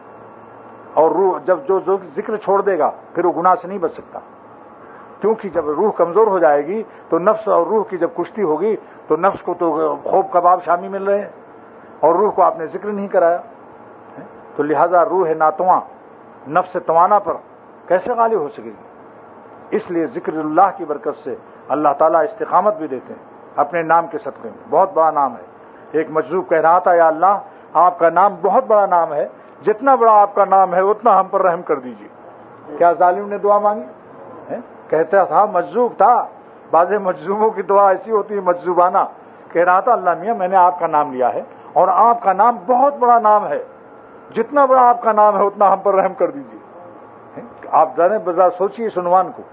اور روح جب جو جو ذکر چھوڑ دے گا پھر وہ گناہ سے نہیں بچ سکتا، کیونکہ جب روح کمزور ہو جائے گی تو نفس اور روح کی جب کشتی ہوگی تو نفس کو تو خوب کباب شامی مل رہے ہیں اور روح کو آپ نے ذکر نہیں کرایا، تو لہذا روح ناتواں نفس توانا پر کیسے غالب ہو سکے گی؟ اس لیے ذکر اللہ کی برکت سے اللہ تعالیٰ استقامت بھی دیتے ہیں اپنے نام کے صدقے میں۔ بہت بڑا نام ہے۔ ایک مجذوب کہہ رہا تھا یا اللہ آپ کا نام بہت بڑا نام ہے، جتنا بڑا آپ کا نام ہے اتنا ہم پر رحم کر دیجیے۔ کیا ظالم نے دعا مانگی؟ کہتا تھا مجذوب تھا، بعض مجذوبوں کی دعا ایسی ہوتی ہے مجذوبانہ، کہہ رہا تھا اللہ میاں میں نے آپ کا نام لیا ہے اور آپ کا نام بہت بڑا نام ہے، جتنا بڑا آپ کا نام ہے اتنا ہم پر رحم کر دیجیے۔ آپ ذرا بذرا سوچیے اس عنوان کو۔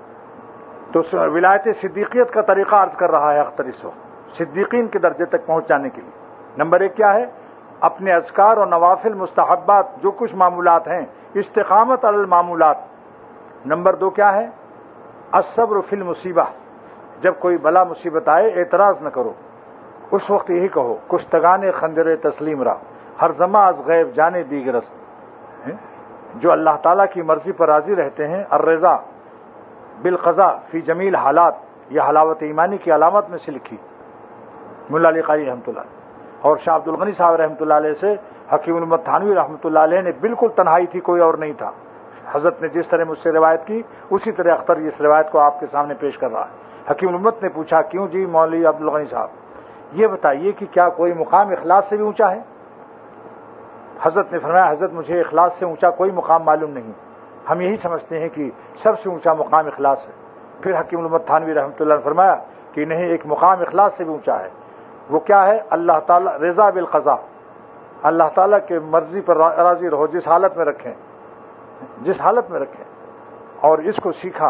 تو ولایت صدیقیت کا طریقہ عرض کر رہا ہے اختر اس وقت، صدیقین کے درجے تک پہنچ جانے کے لیے۔ نمبر ایک کیا ہے؟ اپنے اذکار اور نوافل مستحبات جو کچھ معمولات ہیں، استقامت علی المعمولات۔ نمبر دو کیا ہے؟ الصبر فی المصیبہ، جب کوئی بلا مصیبت آئے اعتراض نہ کرو، اس وقت یہی کہو کشتگان خنجر تسلیم را ہر زماں از غیب جانے دیگرست۔ جو اللہ تعالیٰ کی مرضی پر راضی رہتے ہیں، الرضا بالقضاء فی جمیل حالات، یہ حلاوت ایمانی کی علامت میں سے لکھی ملا علی قاری رحمۃ اللہ علیہ، اور شاہ عبد الغنی صاحب رحمۃ اللہ علیہ سے حکیم الامت تھانوی رحمۃ اللہ علیہ نے بالکل تنہائی تھی، کوئی اور نہیں تھا۔ حضرت نے جس طرح مجھ سے روایت کی اسی طرح اختر اس روایت کو آپ کے سامنے پیش کر رہا ہے۔ حکیم الامت نے پوچھا کیوں جی مولوی عبد الغنی صاحب یہ بتائیے کہ کیا کوئی مقام اخلاص سے بھی اونچا ہے؟ حضرت نے فرمایا حضرت مجھے اخلاص سے اونچا کوئی مقام معلوم نہیں، ہم یہی سمجھتے ہیں کہ سب سے اونچا مقام اخلاص ہے۔ پھر حکیم الامت تھانوی رحمۃ اللہ نے فرمایا کہ نہیں، ایک مقام اخلاص سے بھی اونچا ہے، وہ کیا ہے؟ اللہ تعالی رضا بالقضاء، اللہ تعالیٰ کے مرضی پر راضی رہو جس حالت میں رکھیں، جس حالت میں رکھیں۔ اور اس کو سیکھا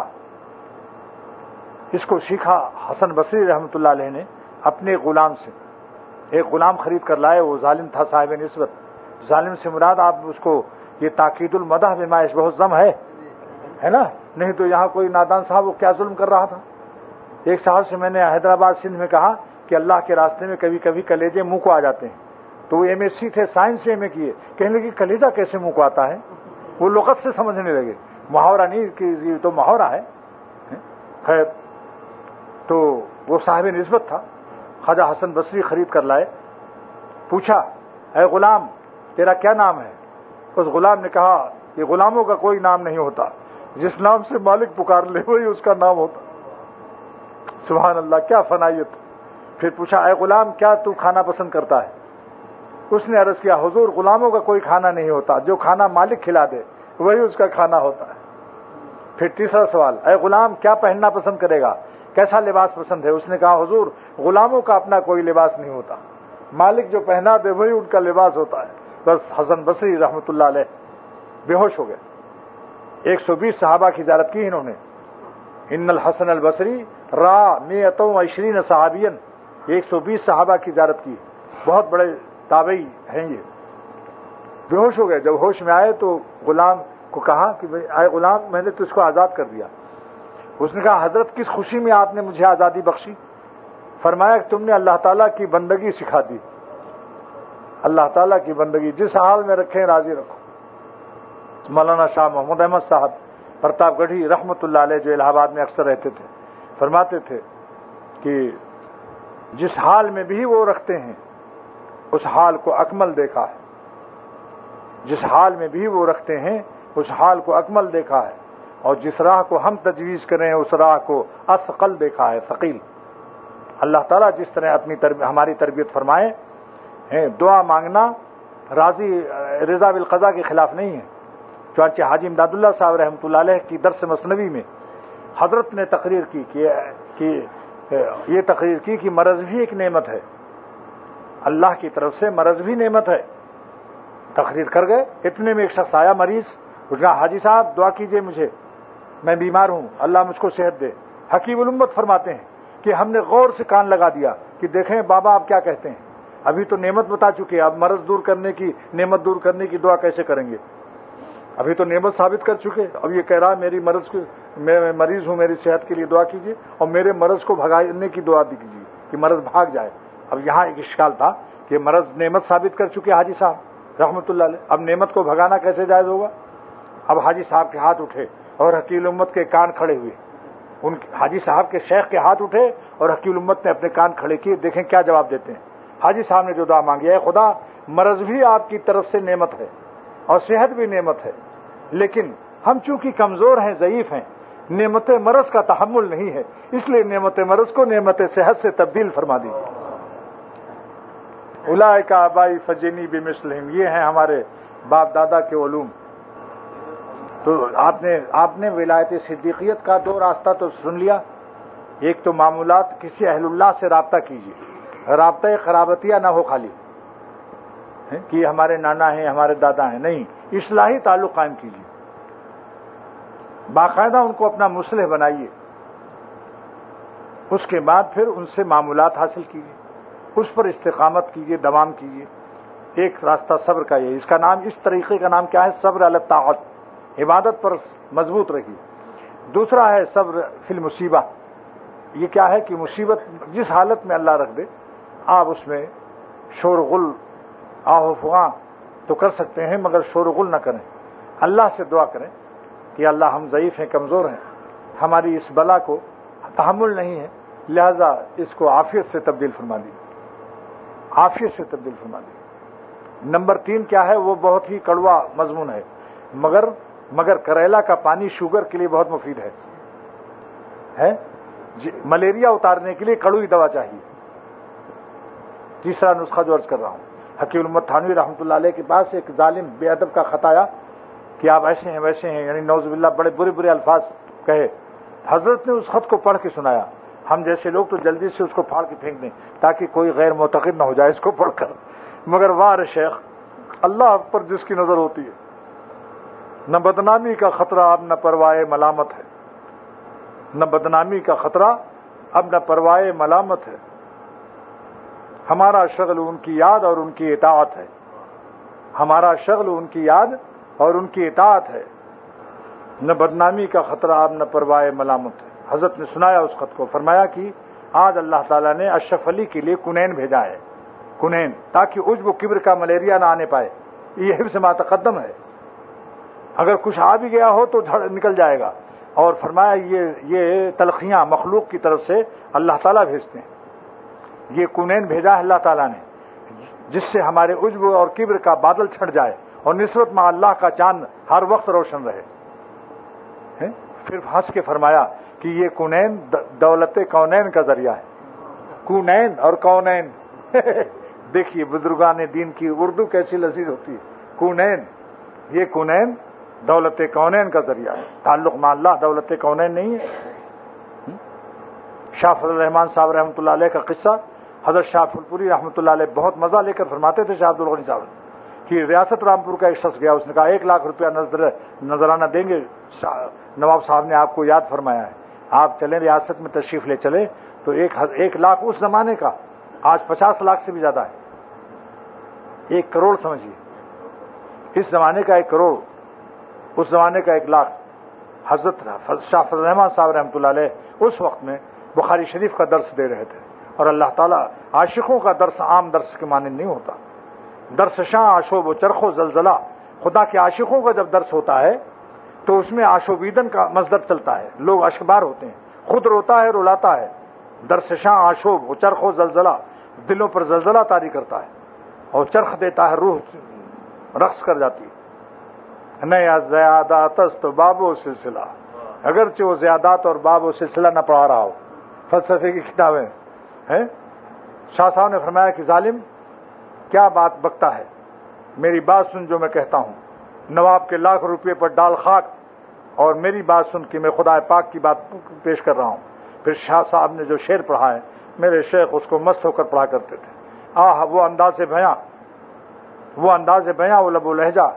اس کو سیکھا حسن بصری رحمۃ اللہ علیہ نے اپنے غلام سے۔ ایک غلام خرید کر لائے، وہ ظالم تھا صاحب نسبت۔ ظالم سے مراد آپ اس کو یہ تاکید المدح بما یشبہ الذم ہے ہے نا، نہیں تو یہاں کوئی نادان صاحب وہ کیا ظلم کر رہا تھا۔ ایک صاحب سے میں نے حیدرآباد سندھ میں کہا کہ اللہ کے راستے میں کبھی کبھی کلیجے منہ کو آ جاتے ہیں، تو وہ ایم ایس سی تھے، سائنس سے ایم اے کیے، کہنے لگے کلیجہ کیسے منہ کو آتا ہے؟ وہ لغت سے سمجھنے لگے، محاورہ نہیں کہ یہ تو محاورہ ہے۔ خیر تو وہ صاحب نسبت تھا، خواجہ حسن بصری خرید کر لائے، پوچھا اے غلام تیرا کیا نام ہے؟ اس غلام نے کہا یہ غلاموں کا کوئی نام نہیں ہوتا، جس نام سے مالک پکار لے وہی اس کا نام ہوتا۔ سبحان اللہ، کیا فنائیت۔ پھر پوچھا اے غلام کیا تو کھانا پسند کرتا ہے؟ اس نے عرض کیا حضور غلاموں کا کوئی کھانا نہیں ہوتا، جو کھانا مالک کھلا دے وہی اس کا کھانا ہوتا ہے۔ پھر تیسرا سوال اے غلام کیا پہننا پسند کرے گا، کیسا لباس پسند ہے؟ اس نے کہا حضور غلاموں کا اپنا کوئی لباس نہیں ہوتا، مالک جو پہنا دے وہی ان کا لباس ہوتا ہے۔ بس حسن بصری رحمۃ اللہ علیہ بے ہوش ہو گئے۔ ایک سو بیس صحابہ کی زیارت کی انہوں نے۔ ان الحسن البصری را میتوں عشرین صحابین، ایک سو بیس صحابہ کی زیارت کی، بہت بڑے تابعی ہیں یہ۔ بے ہوش ہو گئے، جب ہوش میں آئے تو غلام کو کہا کہ اے غلام میں نے تجھ کو آزاد کر دیا۔ اس نے کہا حضرت کس خوشی میں آپ نے مجھے آزادی بخشی؟ فرمایا کہ تم نے اللہ تعالیٰ کی بندگی سکھا دی، اللہ تعالیٰ کی بندگی جس حال میں رکھیں راضی رکھو۔ مولانا شاہ محمود احمد صاحب پرتاپ گڑھی رحمۃ اللہ علیہ جو الہ آباد میں اکثر رہتے تھے، فرماتے تھے کہ جس حال میں بھی وہ رکھتے ہیں اس حال کو اکمل دیکھا ہے، جس حال میں بھی وہ رکھتے ہیں اس حال کو اکمل دیکھا ہے، اور جس راہ کو ہم تجویز کریں اس راہ کو اثقل دیکھا ہے، ثقیل۔ اللہ تعالیٰ جس طرح اپنی تربی ہماری تربیت فرمائے ہیں، دعا مانگنا راضی رضا بالقضاء کے خلاف نہیں ہے۔ چنانچہ حاجی امداد اللہ صاحب رحمۃ اللہ علیہ کی درس مثنوی میں حضرت نے تقریر کی کہ کہ یہ تقریر کی کہ مرض بھی ایک نعمت ہے، اللہ کی طرف سے مرض بھی نعمت ہے. تقریر کر گئے، اتنے میں ایک شخص آیا مریض، اس نے حاجی صاحب دعا کیجئے مجھے، میں بیمار ہوں، اللہ مجھ کو صحت دے. حکیم الامت فرماتے ہیں کہ ہم نے غور سے کان لگا دیا کہ دیکھیں بابا آپ کیا کہتے ہیں، ابھی تو نعمت بتا چکے، اب مرض دور کرنے کی نعمت دور کرنے کی دعا کیسے کریں گے؟ ابھی تو نعمت ثابت کر چکے، اب یہ کہہ رہا میری مرض کو، میں مریض ہوں، میری صحت کے لیے دعا کیجیے اور میرے مرض کو بھگانے کی دعا دیجیے کہ مرض بھاگ جائے. اب یہاں ایک اشکال تھا کہ مرض نعمت ثابت کر چکے حاجی صاحب رحمۃ اللہ علیہ، اب نعمت کو بھگانا کیسے جائز ہوگا؟ اب حاجی صاحب کے ہاتھ اٹھے اور حکیم الامت کے کان کھڑے ہوئے. ان حاجی صاحب کے شیخ کے ہاتھ اٹھے اور حکیم الامت نے اپنے کان کھڑے کیے. دیکھیں کیا جواب دیتے ہیں. حاجی صاحب نے جو دعا مانگی ہے، خدا مرض بھی آپ کی طرف سے نعمت ہے اور صحت بھی نعمت ہے، لیکن ہم چونکہ کمزور ہیں، ضعیف ہیں، نعمت مرض کا تحمل نہیں ہے، اس لیے نعمت مرض کو نعمت صحت سے تبدیل فرما دی. اولئک آبائی فجنی بمثلہم، یہ ہیں ہمارے باپ دادا کے علوم. تو آپ نے آپ نے ولایت صدیقیت کا دو راستہ تو سن لیا. ایک تو معمولات، کسی اہل اللہ سے رابطہ کیجیے، رابطہ قرابتیہ نہ ہو خالی کہ ہمارے نانا ہیں ہمارے دادا ہیں، نہیں، اصلاحی تعلق قائم کیجیے، باقاعدہ ان کو اپنا مصلح بنائیے. اس کے بعد پھر ان سے معمولات حاصل کیجیے، اس پر استقامت کیجیے، دوام کیجیے. ایک راستہ صبر کا یہ، اس کا نام، اس طریقے کا نام کیا ہے؟ صبر علی الطاعت، عبادت پر مضبوط رہیے. دوسرا ہے صبر فی المصیبہ. یہ کیا ہے کہ مصیبت جس حالت میں اللہ رکھ دے، آپ اس میں شور غل آہ و فغاں تو کر سکتے ہیں، مگر شور غل نہ کریں. اللہ سے دعا کریں کہ اللہ ہم ضعیف ہیں، کمزور ہیں، ہماری اس بلا کو تحمل نہیں ہے، لہذا اس کو عافیت سے تبدیل فرما دی، عافیت سے تبدیل فرما دی. نمبر تین کیا ہے؟ وہ بہت ہی کڑوا مضمون ہے، مگر مگر کریلا کا پانی شوگر کے لیے بہت مفید ہے. ہے ملیریا اتارنے کے لیے کڑوی دوا چاہیے. تیسرا نسخہ جو عرض کر رہا ہوں، حکیم الامت تھانوی رحمۃ اللہ علیہ کے پاس ایک ظالم بے ادب کا خط آیا کہ آپ ایسے ہیں ویسے ہیں، یعنی نعوذ باللہ بڑے برے برے الفاظ کہے. حضرت نے اس خط کو پڑھ کے سنایا. ہم جیسے لوگ تو جلدی سے اس کو پھاڑ کے پھینک دیں تاکہ کوئی غیر معتقد نہ ہو جائے اس کو پڑھ کر، مگر واہ شیخ، اللہ پر جس کی نظر ہوتی ہے، نہ بدنامی کا خطرہ اب نہ پروائے ملامت ہے، نہ بدنامی کا خطرہ اب نہ پروائے ملامت ہے. ہمارا شغل ان کی یاد اور ان کی اطاعت ہے، ہمارا شغل ان کی یاد اور ان کی اطاعت ہے، نہ بدنامی کا خطرہ اب نہ پروائے ملامت ہے. حضرت نے سنایا اس خط کو، فرمایا کہ آج اللہ تعالیٰ نے اشرف علی کے لیے کنین بھیجا ہے، کنین، تاکہ عجب و کبر کا ملیریا نہ آنے پائے. یہ حفظ ما تقدم ہے، اگر کچھ آ بھی گیا ہو تو نکل جائے گا. اور فرمایا یہ یہ تلخیاں مخلوق کی طرف سے اللہ تعالیٰ بھیجتے ہیں. یہ کنین بھیجا ہے اللہ تعالیٰ نے، جس سے ہمارے عجب اور کبر کا بادل چھٹ جائے اور نسبت مع اللہ کا چاند ہر وقت روشن رہے. پھر ہنس کے فرمایا کہ یہ کنین دولت کونین کا ذریعہ ہے. کنین اور کونین دیکھیے بزرگان دین کی اردو کیسی لذیذ ہوتی ہے. کنین، یہ کنین دولت کونین کا ذریعہ ہے. تعلق مع اللہ دولت کونین نہیں ہے. شاہ فضل الرحمان صاحب رحمۃ اللہ علیہ کا قصہ حضرت شاہ پھلپوری رحمۃ اللہ علیہ بہت مزہ لے کر فرماتے تھے شاہ عبد الغنی صاحب کہ ریاست رامپور کا ایک شخص گیا، اس نے کہا ایک لاکھ روپیہ نظر نذرانہ دیں گے. نواب صاحب نے آپ کو یاد فرمایا ہے، آپ چلیں ریاست میں تشریف لے چلیں تو ایک ایک لاکھ اس زمانے کا آج پچاس لاکھ سے بھی زیادہ ہے. ایک کروڑ سمجھیے، اس زمانے کا ایک کروڑ، اس زمانے کا ایک لاکھ. حضرت شاہ فضل الرحمان صاحب رحمۃ اللہ علیہ اس وقت میں بخاری شریف کا درس دے رہے تھے. اور اللہ تعالیٰ عاشقوں کا درس عام درس کے مانند نہیں ہوتا. درس شاہ آشوب و چرخ و زلزلہ، خدا کے عاشقوں کا جب درس ہوتا ہے تو اس میں آشوبیدن کا مصدر چلتا ہے، لوگ اشکبار ہوتے ہیں، خود روتا ہے رلاتا ہے. درس شاہ آشوب و چرخ و زلزلہ دلوں پر زلزلہ طاری کرتا ہے اور چرخ دیتا ہے، روح رقص کر جاتی ہے. نیا زیادات است باب و سلسلہ، اگرچہ وہ زیادات اور باب و سلسلہ نہ پڑھا رہا ہو، فلسفے کی کتابیں ہیں. شاہ صاحب نے فرمایا کہ ظالم کیا بات بکتا ہے، میری بات سن جو میں کہتا ہوں. نواب کے لاکھ روپے پر ڈال خاک اور میری بات سن کہ میں خدا پاک کی بات پیش کر رہا ہوں. پھر شاہ صاحب نے جو شعر پڑھا ہے میرے شیخ اس کو مست ہو کر پڑھا کرتے تھے. آہ وہ انداز بیاں وہ انداز بیاں وہ لب و لہجہ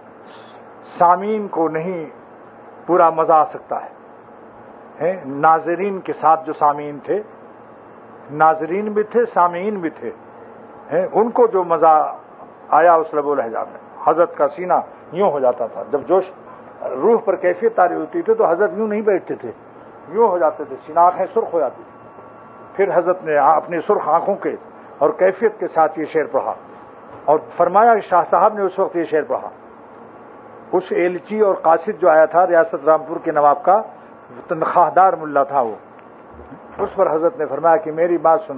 سامعین کو نہیں پورا مزہ آ سکتا ہے. ناظرین کے ساتھ جو سامعین تھے، ناظرین بھی تھے سامعین بھی تھے، ان کو جو مزہ آیا اس لب و لہجہ میں. حضرت کا سینہ یوں ہو جاتا تھا جب جوش روح پر کیفیت طاری ہوتی تھی تو حضرت یوں نہیں بیٹھتے تھے، یوں ہو جاتے تھے، سینہ آنکھیں سرخ ہو جاتی تھی. پھر حضرت نے اپنی سرخ آنکھوں کے اور کیفیت کے ساتھ یہ شعر پڑھا اور فرمایا کہ شاہ صاحب نے اس وقت یہ شعر پڑھا. اس ایلچی اور قاصد جو آیا تھا ریاست رامپور کے نواب کا تنخواہ دار ملا تھا، وہ اس پر حضرت نے فرمایا کہ میری بات سنو،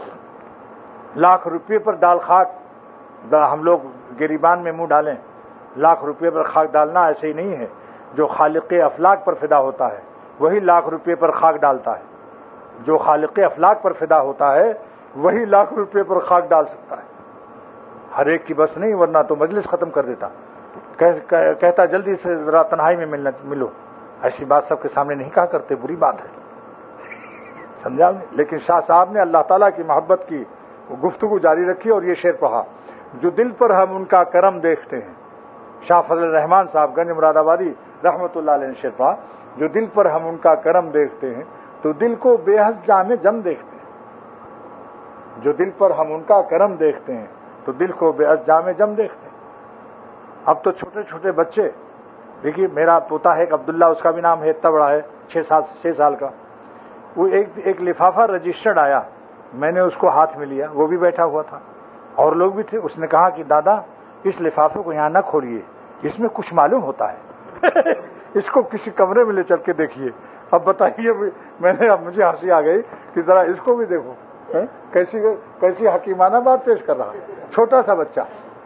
لاکھ روپے پر ڈال خاک ہم لوگ گریبان میں منہ ڈالیں، لاکھ روپے پر خاک ڈالنا ایسے ہی نہیں ہے. جو خالق افلاک پر فدا ہوتا ہے وہی لاکھ روپے پر خاک ڈالتا ہے. جو خالق افلاک پر فدا ہوتا ہے وہی لاکھ روپے پر خاک ڈال سکتا ہے. ہر ایک کی بس نہیں، ورنہ تو مجلس ختم کر دیتا. کہتا جلدی سے ذرا تنہائی میں ملنا ملو. ایسی بات سب کے سامنے نہیں کہا کرتے، بری بات ہے، سمجھا. لیکن شاہ صاحب نے اللہ تعالیٰ کی محبت کی گفتگو جاری رکھی اور یہ شعر پڑھا، جو دل پر ہم ان کا کرم دیکھتے ہیں. شاہ فضل الرحمان صاحب گنج مراد آبادی رحمۃ اللہ علیہ نے شعر پڑھا، جو دل پر ہم ان کا کرم دیکھتے ہیں تو دل کو بے حس جام جم دیکھتے ہیں. جو دل پر ہم ان کا کرم دیکھتے ہیں تو دل کو بے حس جام جم دیکھتے ہیں. اب تو چھوٹے چھوٹے بچے، دیکھیے میرا پوتا ہے ایک عبداللہ، اس کا بھی نام ہے، اتنا بڑا ہے، چھ سات چھ سال کا. وہ ایک ایک لفافہ رجسٹرڈ آیا، میں نے اس کو ہاتھ میں لیا، وہ بھی بیٹھا ہوا تھا اور لوگ بھی تھے. اس نے کہا کہ دادا اس لفافے کو یہاں نہ کھولیے، اس میں کچھ معلوم ہوتا ہے اس کو کسی کمرے میں لے چل کے دیکھیے. اب بتائیے، میں نے اب مجھے ہنسی آ گئی کہ ذرا اس کو بھی دیکھو، کیسی کیسی حکیمانہ بات پیش کر رہا ہے چھوٹا سا بچہ.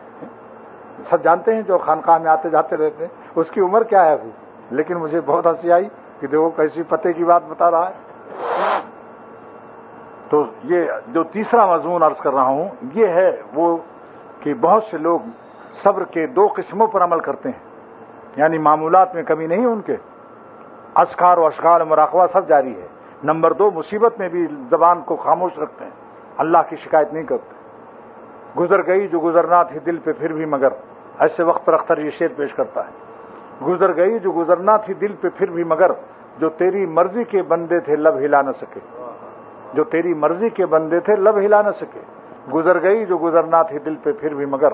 سب جانتے ہیں جو خانقاہ میں آتے جاتے رہتے ہیں اس کی عمر کیا ہے ابھی، لیکن مجھے بہت ہنسی آئی کہ دیکھو کیسی پتے کی بات بتا رہا ہے. تو یہ جو تیسرا مضمون عرض کر رہا ہوں یہ ہے وہ کہ بہت سے لوگ صبر کے دو قسموں پر عمل کرتے ہیں، یعنی معمولات میں کمی نہیں ان کے، اذکار و اشغال و مراقبہ سب جاری ہے. نمبر دو، مصیبت میں بھی زبان کو خاموش رکھتے ہیں، اللہ کی شکایت نہیں کرتے. گزر گئی جو گزرنا تھی دل پہ پھر بھی مگر، ایسے وقت پر اختر یہ شعر پیش کرتا ہے. گزر گئی جو گزرنا تھی دل پہ پھر بھی مگر، جو تیری مرضی کے بندے تھے لب ہلا نہ سکے. جو تیری مرضی کے بندے تھے لب ہلا نہ سکے. گزر گئی جو گزرنا تھی دل پہ پھر بھی مگر،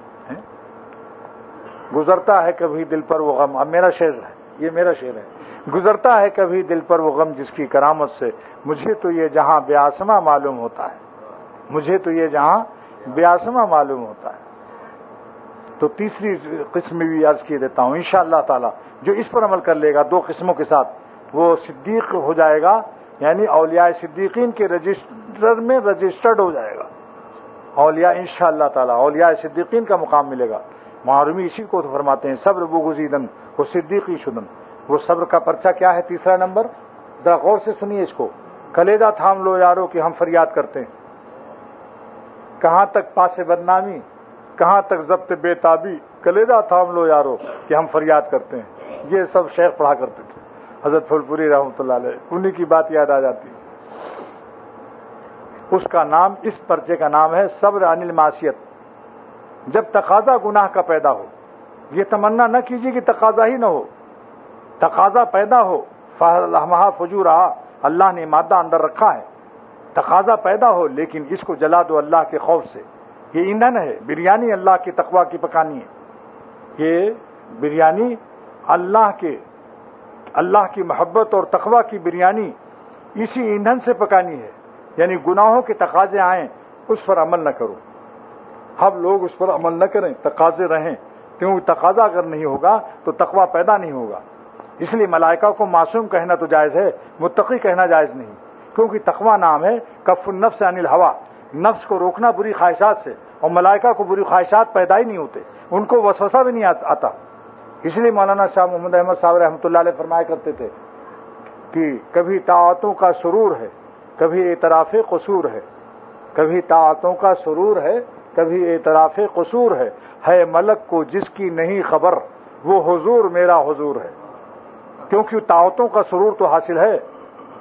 گزرتا ہے کبھی دل پر وہ غم. اب میرا شعر ہے، یہ میرا شعر ہے. گزرتا ہے کبھی دل پر وہ غم جس کی کرامت سے مجھے تو یہ جہاں بے آسماں معلوم ہوتا ہے. مجھے تو یہ جہاں بے آسماں معلوم ہوتا ہے. تو تیسری قسم بھی عرض کیے دیتا ہوں انشاءاللہ تعالی، جو اس پر عمل کر لے گا دو قسموں کے ساتھ وہ صدیق ہو جائے گا، یعنی اولیاء صدیقین کے رجسٹر میں رجسٹرڈ ہو جائے گا. اولیاء انشاءاللہ تعالی اولیاء صدیقین کا مقام ملے گا. معرومی اسی کو تو فرماتے ہیں صبر بوگزیدن وہ صدیقی شدن. وہ صبر کا پرچہ کیا ہے؟ تیسرا نمبر، ذرا غور سے سنیے اس کو. کلیدہ تھام لو یارو کہ ہم فریاد کرتے ہیں، کہاں تک پاس بدنامی، کہاں تک ضبط بے تابی، کلیدہ تھام لو یارو کہ ہم فریاد کرتے ہیں. یہ سب شیخ پڑھا کرتے تھے، حضرت پھول پوری رحمۃ اللہ علیہ، انہی کی بات یاد آ جاتی. اس کا نام، اس پرچے کا نام ہے صبر عن المعصیت. جب تقاضا گناہ کا پیدا ہو، یہ تمنا نہ کیجیے کہ تقاضا ہی نہ ہو. تقاضا پیدا ہو، فَلَمَّا فُجُورَهَا، اللہ نے مادہ اندر رکھا ہے. تقاضا پیدا ہو لیکن اس کو جلا دو اللہ کے خوف سے. یہ ایندھن ہے، بریانی اللہ کی تقوی کی پکانی ہے. یہ بریانی اللہ کے اللہ کی محبت اور تقوی کی بریانی اسی ایندھن سے پکانی ہے. یعنی گناہوں کے تقاضے آئیں اس پر عمل نہ کرو. ہم لوگ اس پر عمل نہ کریں، تقاضے رہیں، کیونکہ تقاضا اگر نہیں ہوگا تو تقوی پیدا نہیں ہوگا. اس لیے ملائکہ کو معصوم کہنا تو جائز ہے، متقی کہنا جائز نہیں، کیونکہ تقوی نام ہے کف النفس عن الہوا، نفس کو روکنا بری خواہشات سے. اور ملائکہ کو بری خواہشات پیدا ہی نہیں ہوتے، ان کو وسوسہ بھی نہیں آتا. اس لیے مولانا شاہ محمد احمد صاحب رحمۃ اللہ علیہ فرمایا کرتے تھے کہ کبھی طاعتوں کا سرور ہے، کبھی اعتراف قصور ہے. کبھی طاعتوں کا سرور ہے، کبھی اعتراف قصور ہے. ہے ملک کو جس کی نہیں خبر، وہ حضور میرا حضور ہے. کیونکہ طاعتوں کا سرور تو حاصل ہے،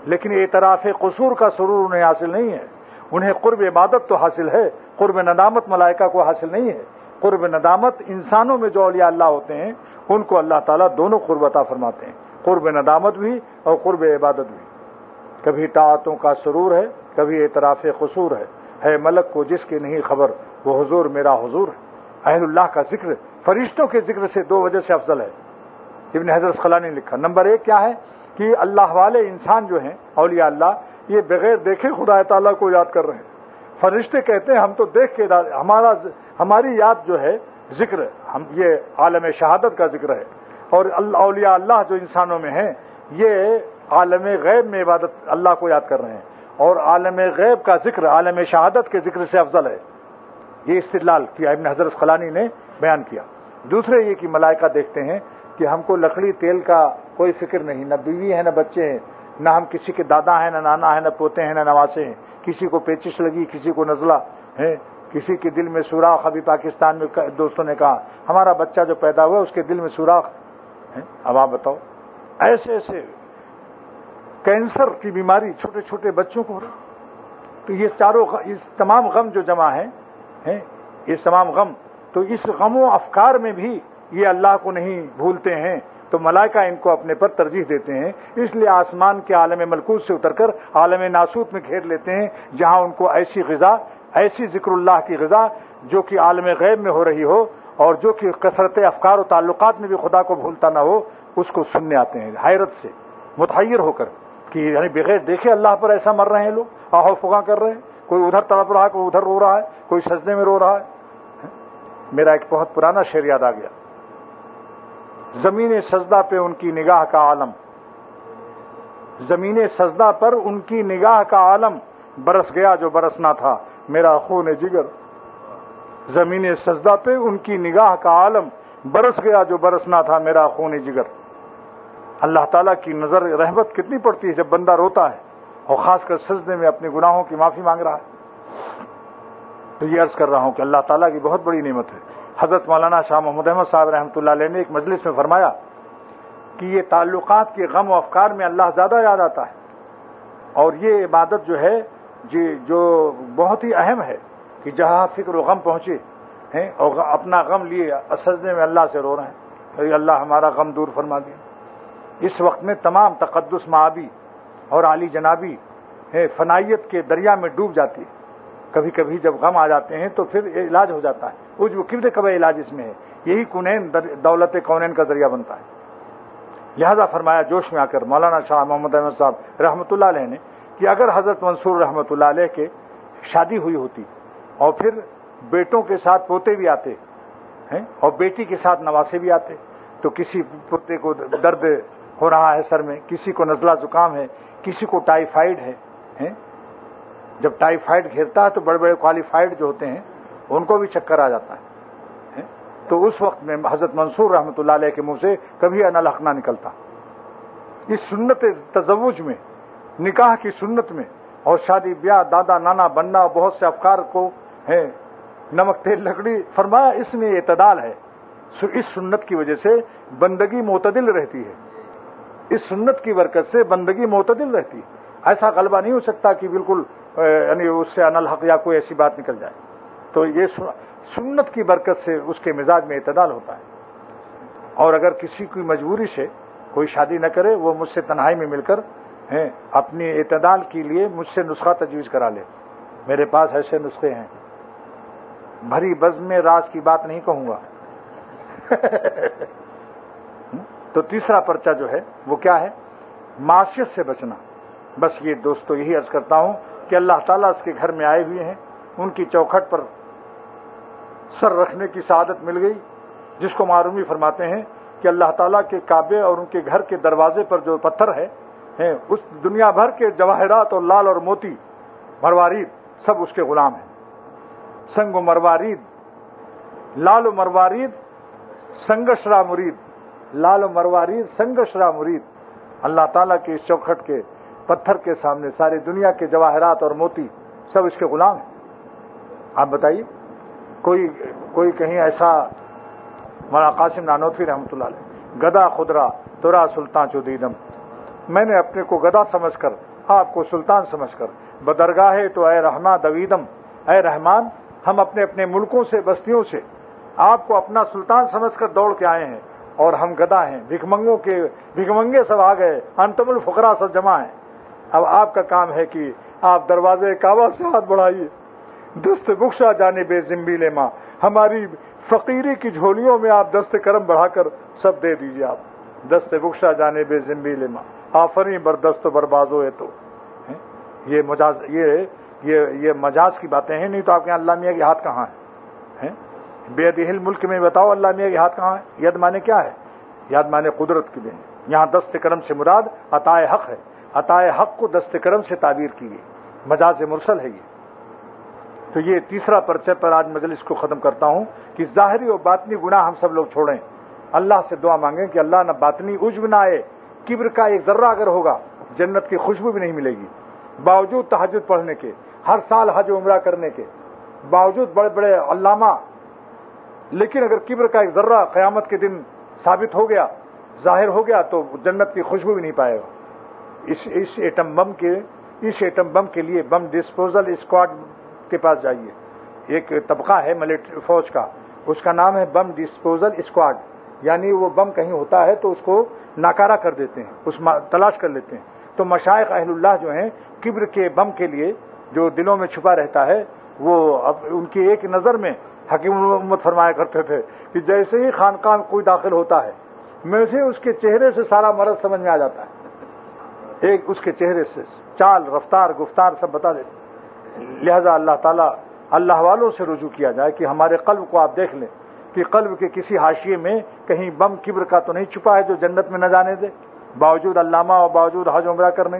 لیکن اعتراف قصور کا سرور انہیں حاصل نہیں ہے. انہیں قرب عبادت تو حاصل ہے, قرب ندامت ملائکہ کو حاصل نہیں ہے. قرب ندامت انسانوں میں جو اولیاء اللہ ہوتے ہیں ان کو اللہ تعالیٰ دونوں قرب عطا فرماتے ہیں, قرب ندامت بھی اور قرب عبادت بھی. کبھی طاعتوں کا سرور ہے, کبھی اعتراف قصور ہے. ہے ملک کو جس کی نہیں خبر وہ حضور میرا حضور ہے. اہل اللہ کا ذکر فرشتوں کے ذکر سے دو وجہ سے افضل ہے. ابن حجر اسقلانی نے لکھا, نمبر ایک کیا ہے کہ اللہ والے انسان جو ہیں اولیاء اللہ, یہ بغیر دیکھے خدا تعالیٰ کو یاد کر رہے ہیں. فرشتے کہتے ہیں ہم تو دیکھ کے ہمارا ہماری یاد جو ہے ذکر ہم یہ عالم شہادت کا ذکر ہے. اور اولیاء اللہ جو انسانوں میں ہیں یہ عالم غیب میں عبادت اللہ کو یاد کر رہے ہیں, اور عالم غیب کا ذکر عالم شہادت کے ذکر سے افضل ہے. یہ استدلال کیا ابن حجر اسقلانی نے بیان کیا. دوسرے یہ کہ ملائکہ دیکھتے ہیں کہ ہم کو لکڑی تیل کا کوئی فکر نہیں, نہ بیوی ہے نہ بچے ہیں, نہ ہم کسی کے دادا ہیں نہ نانا ہے نہ پوتے ہیں نہ نواسے ہیں. کسی کو پیچش لگی, کسی کو نزلہ ہے, کسی کے دل میں سوراخ. ابھی پاکستان میں دوستوں نے کہا ہمارا بچہ جو پیدا ہوا اس کے دل میں سوراخ ہے. اب آپ بتاؤ, ایسے ایسے کینسر کی بیماری چھوٹے چھوٹے بچوں کو ہو رہی. تو یہ چاروں اس تمام غم جو جمع ہیں ہیں یہ تمام غم, تو اس غم و افکار میں بھی یہ اللہ کو نہیں بھولتے ہیں, تو ملائکہ ان کو اپنے پر ترجیح دیتے ہیں. اس لیے آسمان کے عالم ملکوت سے اتر کر عالم ناسوت میں گھیر لیتے ہیں, جہاں ان کو ایسی غذا, ایسی ذکر اللہ کی غذا جو کہ عالم غیب میں ہو رہی ہو اور جو کہ کثرت افکار و تعلقات میں بھی خدا کو بھولتا نہ ہو, اس کو سننے آتے ہیں حیرت سے متحیر ہو کر کہ یعنی بغیر دیکھے اللہ پر ایسا مر رہے ہیں لوگ, آہو فغاں کر رہے ہیں. کوئی ادھر تڑپ رہا ہے, کوئی ادھر رو رہا ہے, کوئی سجدے میں رو رہا ہے. میرا ایک بہت پرانا شعر یاد آ گیا, زمین سجدہ پہ ان کی نگاہ کا عالم, زمین سجدہ پر ان کی نگاہ کا عالم, برس گیا جو برسنا تھا میرا خون جگر. زمین سجدہ پہ ان کی نگاہ کا عالم, برس گیا جو برسنا تھا میرا خون جگر. اللہ تعالیٰ کی نظر رحمت کتنی پڑتی ہے جب بندہ روتا ہے, اور خاص کر سجدے میں اپنے گناہوں کی معافی مانگ رہا ہے. تو یہ عرض کر رہا ہوں کہ اللہ تعالیٰ کی بہت بڑی نعمت ہے. حضرت مولانا شاہ محمد احمد صاحب رحمۃ اللہ علیہ نے ایک مجلس میں فرمایا کہ یہ تعلقات کے غم و افکار میں اللہ زیادہ یاد آتا ہے, اور یہ عبادت جو ہے جی جو بہت ہی اہم ہے کہ جہاں فکر و غم پہنچے ہیں اور اپنا غم لیے سجدے میں اللہ سے رو رہے ہیں, اے اللہ ہمارا غم دور فرما دے. اس وقت میں تمام تقدس معابی اور عالی جنابی فنائیت کے دریا میں ڈوب جاتی ہے. کبھی کبھی جب غم آ جاتے ہیں تو پھر علاج ہو جاتا ہے. عجب و کبر کبھی علاج اس میں ہے, یہی کونین دولت کونین کا ذریعہ بنتا ہے. لہذا فرمایا جوش میں آ کر مولانا شاہ محمد احمد صاحب رحمۃ اللہ علیہ نے کہ اگر حضرت منصور رحمۃ اللہ علیہ کے شادی ہوئی ہوتی اور پھر بیٹوں کے ساتھ پوتے بھی آتے ہیں اور بیٹی کے ساتھ نواسے بھی آتے, تو کسی پوتے کو درد ہو رہا ہے سر میں, کسی کو نزلہ زکام ہے, کسی کو ٹائیفائڈ ہے. جب ٹائیفائڈ گھیرتا ہے تو بڑے بڑے کوالیفائڈ جو ہوتے ہیں ان کو بھی چکر آ جاتا ہے. تو اس وقت میں حضرت منصور رحمۃ اللہ علیہ کے منہ سے کبھی انا الحق نہ نکلتا. اس سنت تزوج میں, نکاح کی سنت میں اور شادی بیاہ دادا نانا بننا بہت سے افکار کو ہے نمک تیل لکڑی, فرمایا اس میں اعتدال ہے. اس سنت کی وجہ سے بندگی معتدل رہتی ہے, اس سنت کی برکت سے بندگی معتدل رہتی ہے. ایسا غلبہ نہیں ہو سکتا کہ بالکل یعنی اس سے ان الحق یا کوئی ایسی بات نکل جائے. تو یہ سنت کی برکت سے اس کے مزاج میں اعتدال ہوتا ہے. اور اگر کسی کی مجبوری سے کوئی شادی نہ کرے, وہ مجھ سے تنہائی میں مل کر ہیں اپنی اعتدال کے لیے مجھ سے نسخہ تجویز کرا لے. میرے پاس ایسے نسخے ہیں, بھری بزم میں راز کی بات نہیں کہوں گا. تو تیسرا پرچہ جو ہے وہ کیا ہے, معصیت سے بچنا. بس یہ دوستو یہی عرض کرتا ہوں کہ اللہ تعالیٰ اس کے گھر میں آئے ہوئے ہیں, ان کی چوکھٹ پر سر رکھنے کی سعادت مل گئی, جس کو معرومی فرماتے ہیں کہ اللہ تعالیٰ کے کعبے اور ان کے گھر کے دروازے پر جو پتھر ہے ہیں اس دنیا بھر کے جواہرات اور لال اور موتی مروارید سب اس کے غلام ہیں. سنگ و مروارید, لال و مروارید سنگشرا مرید, لال و مروارید سنگشرا مرید. اللہ تعالیٰ کے اس چوکھٹ کے پتھر کے سامنے ساری دنیا کے جواہرات اور موتی سب اس کے غلام ہیں. آپ بتائیے, کوئی کوئی کہیں ایسا, مولانا قاسم نانوتوی رحمۃ اللہ علیہ, گدا خدرا تورا سلطان چودیدم, میں نے اپنے کو گدا سمجھ کر آپ کو سلطان سمجھ کر بدرگاہ تو اے رحماں دویدم، اے رحمان ہم اپنے اپنے ملکوں سے بستیوں سے آپ کو اپنا سلطان سمجھ کر دوڑ کے آئے ہیں، اور ہم گدا ہیں، بھکمنگوں کے بھکمنگے سب آ گئے، انتم الفقراء سب جمع ہیں۔ اب آپ کا کام ہے کہ آپ دروازے کعبہ سے ہاتھ بڑھائیے، دست بخشا جانب زنبیل ماں، ہماری فقیری کی جھولیوں میں آپ دست کرم بڑھا کر سب دے دیجیے۔ آپ دست بخشا جانب زنبیل ماں، آفریں بردست و بربازو ہے تو یہ مجاز یہ یہ یہ مجاز کی باتیں ہیں، نہیں تو آپ کے اللہ میاں کے ہاتھ کہاں ہیں؟ بے دہل ملک میں بتاؤ اللہ میاں کے ہاتھ کہاں ہے؟ ید مانے کیا ہے؟ ید مانے قدرت کی دین۔ یہاں دست کرم سے مراد عطائے حق ہے، عطائے حق کو دست کرم سے تعبیر کی گئی، مجاز مرسل ہے یہ۔ تو یہ تیسرا پرچہ پر آج مجلس کو ختم کرتا ہوں کہ ظاہری اور باطنی گناہ ہم سب لوگ چھوڑیں، اللہ سے دعا مانگیں کہ اللہ نہ باطنی عجب نہ آئے، کبر کا ایک ذرہ اگر ہوگا جنت کی خوشبو بھی نہیں ملے گی، باوجود تہجد پڑھنے کے، ہر سال حج و عمرہ کرنے کے باوجود بڑے بڑے علامہ، لیکن اگر کبر کا ایک ذرہ قیامت کے دن ثابت ہو گیا، ظاہر ہو گیا، تو جنت کی خوشبو بھی نہیں پائے گا۔ اس اس ایٹم بم کے اس ایٹم بم کے لیے بم ڈسپوزل اسکواڈ کے پاس جائیے، ایک طبقہ ہے ملٹری فوج کا، اس کا نام ہے بم ڈسپوزل اسکواڈ، یعنی وہ بم کہیں ہوتا ہے تو اس کو ناکارہ کر دیتے ہیں، اس تلاش کر لیتے ہیں۔ تو مشائخ اہل اللہ جو ہیں کبر کے بم کے لیے جو دلوں میں چھپا رہتا ہے، وہ اب ان کی ایک نظر میں حکیم الامت فرمایا کرتے تھے کہ جیسے ہی خانقاہ میں کوئی داخل ہوتا ہے میں سے اس کے چہرے سے سارا مرض سمجھ میں آ جاتا ہے، ایک اس کے چہرے سے چال رفتار گفتار سب بتا دیتے۔ لہذا اللہ تعالیٰ اللہ والوں سے رجوع کیا جائے کہ ہمارے قلب کو آپ دیکھ لیں کہ قلب کے کسی حاشیے میں کہیں بم کبر کا تو نہیں چھپا ہے جو جنت میں نہ جانے دے، باوجود علامہ اور باوجود حج عمرہ کرنے۔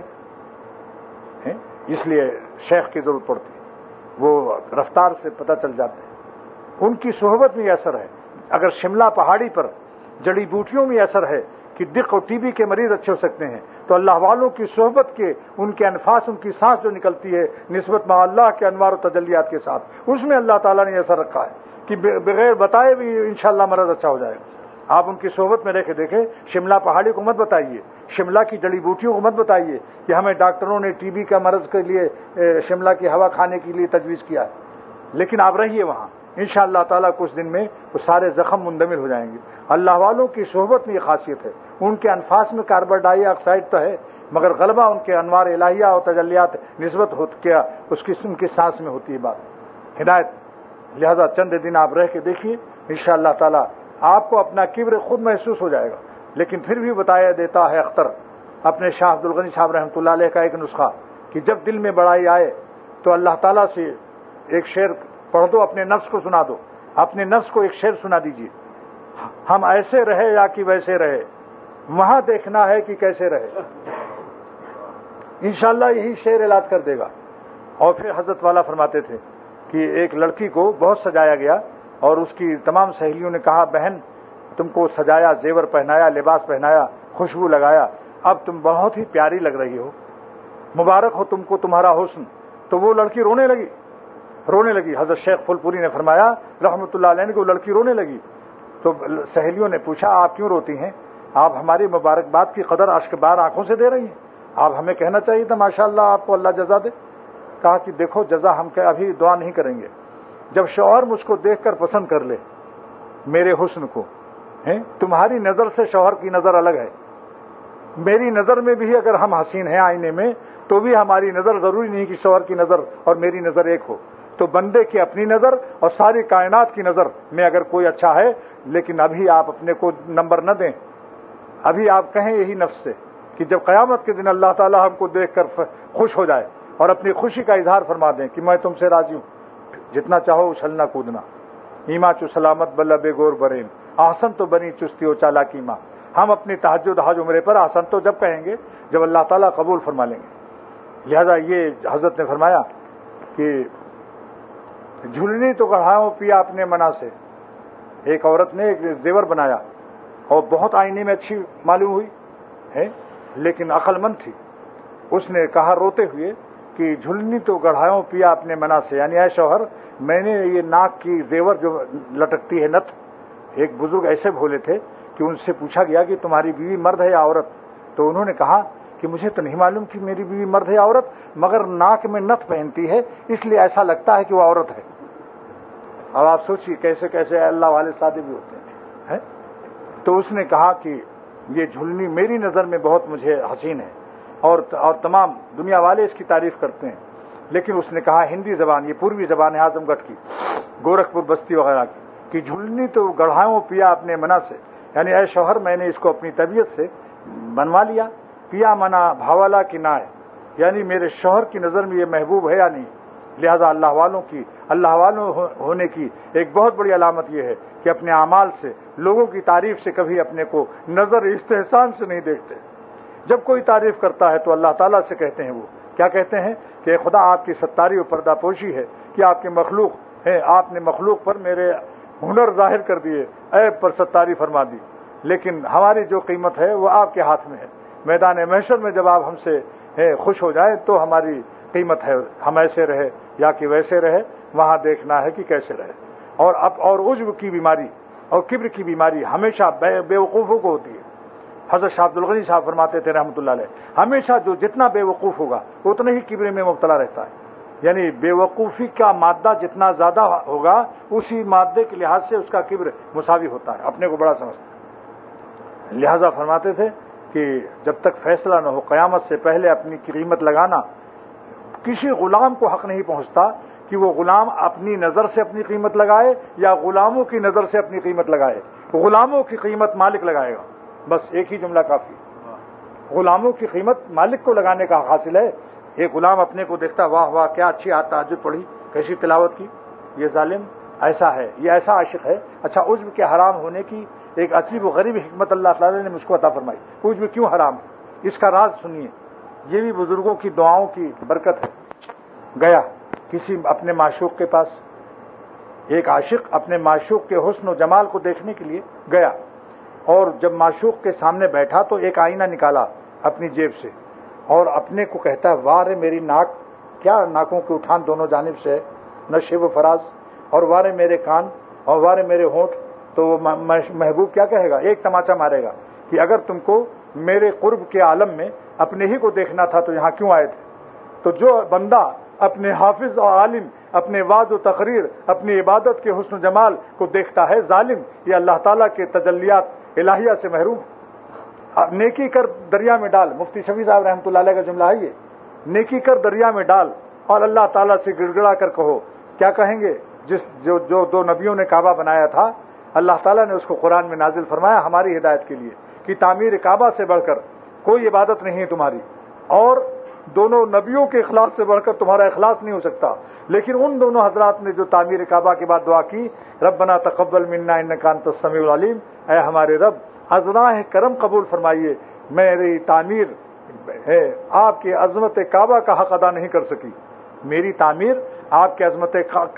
اس لیے شیخ کی ضرورت پڑتی ہے، وہ رفتار سے پتہ چل جاتے ہیں، ان کی صحبت میں یہ اثر ہے۔ اگر شملہ پہاڑی پر جڑی بوٹیوں میں اثر ہے کہ دق اور ٹی بی کے مریض اچھے ہو سکتے ہیں، تو اللہ والوں کی صحبت کے ان کے انفاس، ان کی سانس جو نکلتی ہے نسبت مع اللہ کے انوار و تجلیات کے ساتھ، اس میں اللہ تعالیٰ نے اثر رکھا ہے کہ بغیر بتائے بھی انشاءاللہ مرض اچھا ہو جائے گا۔ آپ ان کی صحبت میں رہ کے دیکھیں، شملہ پہاڑی کو مت بتائیے، شملہ کی جڑی بوٹیوں کو مت بتائیے کہ ہمیں ڈاکٹروں نے ٹی بی کا مرض کے لیے شملہ کی ہوا کھانے کے لیے تجویز کیا ہے، لیکن آپ رہیے وہاں، انشاءاللہ تعالیٰ کچھ دن میں وہ سارے زخم مندمل ہو جائیں گے۔ اللہ والوں کی صحبت میں یہ خاصیت ہے، ان کے انفاس میں کاربن ڈائی آکسائڈ تو ہے مگر غلبہ ان کے انوار الہیہ اور تجلیات نسبت ہو کیا اس کی ان کی سانس میں ہوتی ہے بات ہدایت۔ لہذا چند دن آپ رہ کے دیکھیے، انشاءاللہ تعالیٰ آپ کو اپنا کبر خود محسوس ہو جائے گا۔ لیکن پھر بھی بتایا دیتا ہے اختر اپنے شاہ عبد الغنی صاحب رحمۃ اللہ علیہ کا ایک نسخہ کہ جب دل میں بڑائی آئے تو اللہ تعالیٰ سے ایک شعر پڑھ دو، اپنے نفس کو سنا دو، اپنے نفس کو ایک شعر سنا دیجیے، ہم ایسے رہے یا کہ ویسے رہے، وہاں دیکھنا ہے کہ کیسے رہے، انشاءاللہ یہی شعر علاج کر دے گا۔ اور پھر حضرت والا فرماتے تھے کہ ایک لڑکی کو بہت سجایا گیا اور اس کی تمام سہیلیوں نے کہا بہن تم کو سجایا، زیور پہنایا، لباس پہنایا، خوشبو لگایا، اب تم بہت ہی پیاری لگ رہی ہو، مبارک ہو تم کو تمہارا حسن۔ تو وہ لڑکی رونے لگی رونے لگی حضرت شیخ پھول پوری نے فرمایا رحمۃ اللہ علیہ نے کہ وہ لڑکی رونے لگی۔ تو سہیلیوں نے پوچھا آپ کیوں روتی ہیں؟ آپ ہماری مبارکباد کی قدر اشک بار آنکھوں سے دے رہی ہیں، آپ ہمیں کہنا چاہیے تھا ماشاءاللہ آپ کو اللہ جزا دے۔ کہا کہ دیکھو جزا ہم ابھی دعا نہیں کریں گے، جب شوہر مجھ کو دیکھ کر پسند کر لے میرے حسن کو، تمہاری نظر سے شوہر کی نظر الگ ہے، میری نظر میں بھی اگر ہم حسین ہیں آئینے میں تو بھی ہماری نظر ضروری نہیں کہ شوہر کی نظر اور میری نظر ایک ہو۔ تو بندے کی اپنی نظر اور ساری کائنات کی نظر میں اگر کوئی اچھا ہے، لیکن ابھی آپ اپنے کو نمبر نہ دیں، ابھی آپ کہیں یہی نفس سے کہ جب قیامت کے دن اللہ تعالیٰ ہم کو دیکھ کر خوش ہو جائے اور اپنی خوشی کا اظہار فرما دیں کہ میں تم سے راضی ہوں، جتنا چاہو اچھلنا کودنا، ایما چو سلامت بلّہ بے گور برین، آسن تو بنی چستی و چالاکی ماں۔ ہم اپنی تہجد حج عمرے پر آسن تو جب کہیں گے جب اللہ تعالیٰ قبول فرما لیں گے۔ لہذا یہ حضرت نے فرمایا کہ جھلنی تو گڑھاؤ پیا اپنے منا سے، ایک عورت نے ایک زیور بنایا اور بہت آئینے میں اچھی معلوم ہوئی ہے لیکن عقل مند تھی، اس نے کہا روتے ہوئے کہ جھلنی تو گڑھاؤ پیا اپنے منا سے، یعنی اے شوہر میں نے یہ ناک کی زیور جو لٹکتی ہے نتھ، ایک بزرگ ایسے بھولے تھے کہ ان سے پوچھا گیا کہ تمہاری بیوی مرد ہے یا عورت؟ تو انہوں نے کہا کہ مجھے تو نہیں معلوم کہ میری بیوی مرد ہے یا عورت، مگر ناک میں نتھ پہنتی ہے اس لیے ایسا لگتا ہے کہ وہ عورت ہے۔ اب آپ سوچیے کیسے کیسے اللہ والے سادے بھی ہوتے ہیں۔ تو اس نے کہا کہ یہ جھلنی میری نظر میں بہت مجھے حسین ہے اور اور تمام دنیا والے اس کی تعریف کرتے ہیں، لیکن اس نے کہا ہندی زبان، یہ پوروی زبان ہے اعظم گڑھ کی، گورکھپور بستی وغیرہ کی، کہ جھلنی تو گڑھاؤں پیا اپنے منا سے، یعنی اے شوہر میں نے اس کو اپنی طبیعت سے بنوا لیا، پیا منا بھاوالا کی نائے، یعنی میرے شوہر کی نظر میں یہ محبوب ہے یا نہیں۔ لہذا اللہ والوں کی اللہ والوں ہونے کی ایک بہت بڑی علامت یہ ہے کہ اپنے اعمال سے، لوگوں کی تعریف سے کبھی اپنے کو نظر استحسان سے نہیں دیکھتے۔ جب کوئی تعریف کرتا ہے تو اللہ تعالیٰ سے کہتے ہیں، وہ کیا کہتے ہیں کہ خدا آپ کی ستاری و پردہ پوشی ہے کہ آپ کے مخلوق ہیں، آپ نے مخلوق پر میرے ہنر ظاہر کر دیے، عیب پر ستاری فرما دی، لیکن ہماری جو قیمت ہے وہ آپ کے ہاتھ میں ہے۔ میدان محشر میں جب آپ ہم سے خوش ہو جائیں تو ہماری قیمت ہے، ہم ایسے رہے یا کہ ویسے رہے، وہاں دیکھنا ہے کہ کیسے رہے۔ اور اب اور عجب کی بیماری اور کبر کی بیماری ہمیشہ بے, بے وقوفوں کو ہوتی ہے۔ حضرت شاہ عبد الغنی صاحب فرماتے تھے رحمۃ اللہ علیہ، ہمیشہ جو جتنا بے وقوف ہوگا اتنا ہی کبر میں مبتلا رہتا ہے، یعنی بے وقوفی کا مادہ جتنا زیادہ ہوگا اسی مادے کے لحاظ سے اس کا کبر مساوی ہوتا ہے، اپنے کو بڑا سمجھتا ہے۔ لہذا فرماتے تھے کہ جب تک فیصلہ نہ ہو قیامت سے پہلے اپنی قیمت لگانا، کسی غلام کو حق نہیں پہنچتا کہ وہ غلام اپنی نظر سے اپنی قیمت لگائے یا غلاموں کی نظر سے اپنی قیمت لگائے۔ غلاموں کی قیمت مالک لگائے گا، بس ایک ہی جملہ کافی۔ غلاموں کی قیمت مالک کو لگانے کا حاصل ہے۔ ایک غلام اپنے کو دیکھتا، واہ واہ کیا اچھی آیت تہجد پڑھی، کیسی تلاوت کی، یہ ظالم ایسا ہے، یہ ایسا عاشق ہے۔ اچھا عجب کے حرام ہونے کی ایک عجیب و غریب حکمت اللہ تعالیٰ نے مجھ کو عطا فرمائی۔ عجب کیوں حرام ہے اس کا راز سنیے، یہ بھی بزرگوں کی دعاؤں کی برکت ہے۔ گیا کسی اپنے معشوق کے پاس، ایک عاشق اپنے معشوق کے حسن و جمال کو دیکھنے کے لیے گیا، اور جب معشوق کے سامنے بیٹھا تو ایک آئینہ نکالا اپنی جیب سے اور اپنے کو کہتا ہے، واہ رے میری ناک، کیا ناکوں کے اٹھان دونوں جانب سے ہے، نشیب و فراز، اور وارے میرے کان اور وارے میرے ہونٹ۔ تو وہ محبوب کیا کہے گا، ایک تماچا مارے گا کہ اگر تم کو میرے قرب کے عالم میں اپنے ہی کو دیکھنا تھا تو یہاں کیوں آئے تھے؟ تو جو بندہ اپنے حافظ اور عالم، اپنے واعظ و تقریر، اپنی عبادت کے حسن و جمال کو دیکھتا ہے، ظالم یہ اللہ تعالیٰ کے تجلیات الہیہ سے محروم۔ نیکی کر دریا میں ڈال، مفتی شفیع صاحب رحمۃ اللہ علیہ کا جملہ ہے یہ، نیکی کر دریا میں ڈال اور اللہ تعالیٰ سے گڑ گڑا کر کہو۔ کیا کہیں گے؟ جس جو جو دو نبیوں نے کعبہ بنایا تھا، اللہ تعالیٰ نے اس کو قرآن میں نازل فرمایا ہماری ہدایت کے لیے کہ تعمیر کعبہ سے بڑھ کر کوئی عبادت نہیں ہے تمہاری، اور دونوں نبیوں کے اخلاص سے بڑھ کر تمہارا اخلاص نہیں ہو سکتا۔ لیکن ان دونوں حضرات نے جو تعمیر کعبہ کے بعد دعا کی، ربنا تقبل منا انک انت السمیع العلیم، اے ہمارے رب ازراہ کرم قبول فرمائیے، میری تعمیر ہے آپ کی عظمت کعبہ کا حق ادا نہیں کر سکی، میری تعمیر آپ کی عظمت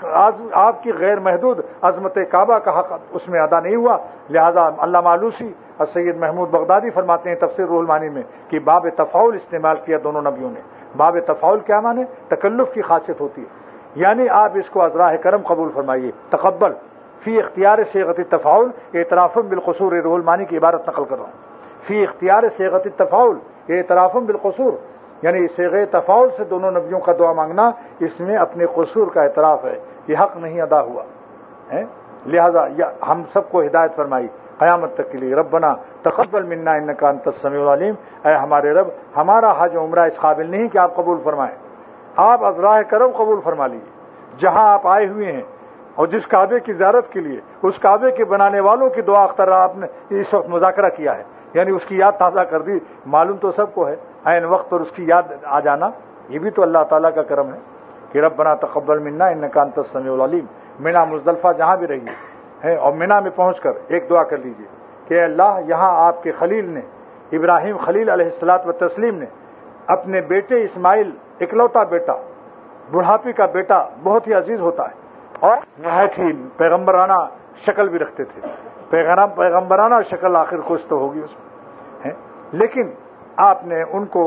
آپ کی غیر محدود عظمت کعبہ کا حق اس میں ادا نہیں ہوا۔ لہذا علامہ آلوسی اور سید محمود بغدادی فرماتے ہیں تفسیر روح المعانی میں کہ باب تفاعل استعمال کیا دونوں نبیوں نے۔ باب تفاعل کیا مانے؟ تکلف کی خاصیت ہوتی ہے، یعنی آپ اس کو ازراہ کرم قبول فرمائیے۔ تقبل فی اختیار صیغۃ التفاعل اعتراف بالقصور، روح المعانی کی عبارت نقل کر رہا ہوں، فی اختیار صیغۃ التفاعل اعتراف بالقصور، یعنی صیغہ تفاعل سے دونوں نبیوں کا دعا مانگنا، اس میں اپنے قصور کا اعتراف ہے، یہ حق نہیں ادا ہوا ہے۔ لہذا ہم سب کو ہدایت فرمائی قیامت تک کے لیے، ربنا تقبل منا انک انت السمیع العلیم، اے ہمارے رب ہمارا حج عمرہ اس قابل نہیں کہ آپ قبول فرمائیں، آپ ازراہ کرم قبول فرما لیجیے۔ جہاں آپ آئے ہوئے ہیں اور جس کعبے کی زیارت کے لیے اس کعبے کے بنانے والوں کی دعا اختر آپ نے اس وقت مذاکرہ کیا ہے، یعنی اس کی یاد تازہ کر دی، معلوم تو سب کو ہے عین وقت اور اس کی یاد آ جانا، یہ بھی تو اللہ تعالیٰ کا کرم ہے کہ ربنا تقبل منا انک انت السمیع العلیم۔ منا مزدلفہ جہاں بھی رہیے ہے اور منا میں پہنچ کر ایک دعا کر لیجئے کہ اللہ یہاں آپ کے خلیل نے، ابراہیم خلیل علیہ الصلاۃ والتسلیم نے اپنے بیٹے اسماعیل، اکلوتا بیٹا، بڑھاپے کا بیٹا بہت ہی عزیز ہوتا ہے اور نہایت ہی پیغمبرانہ شکل بھی رکھتے تھے، پیغمبرانہ شکل آخر خوش تو ہوگی اس میں، لیکن آپ نے ان کو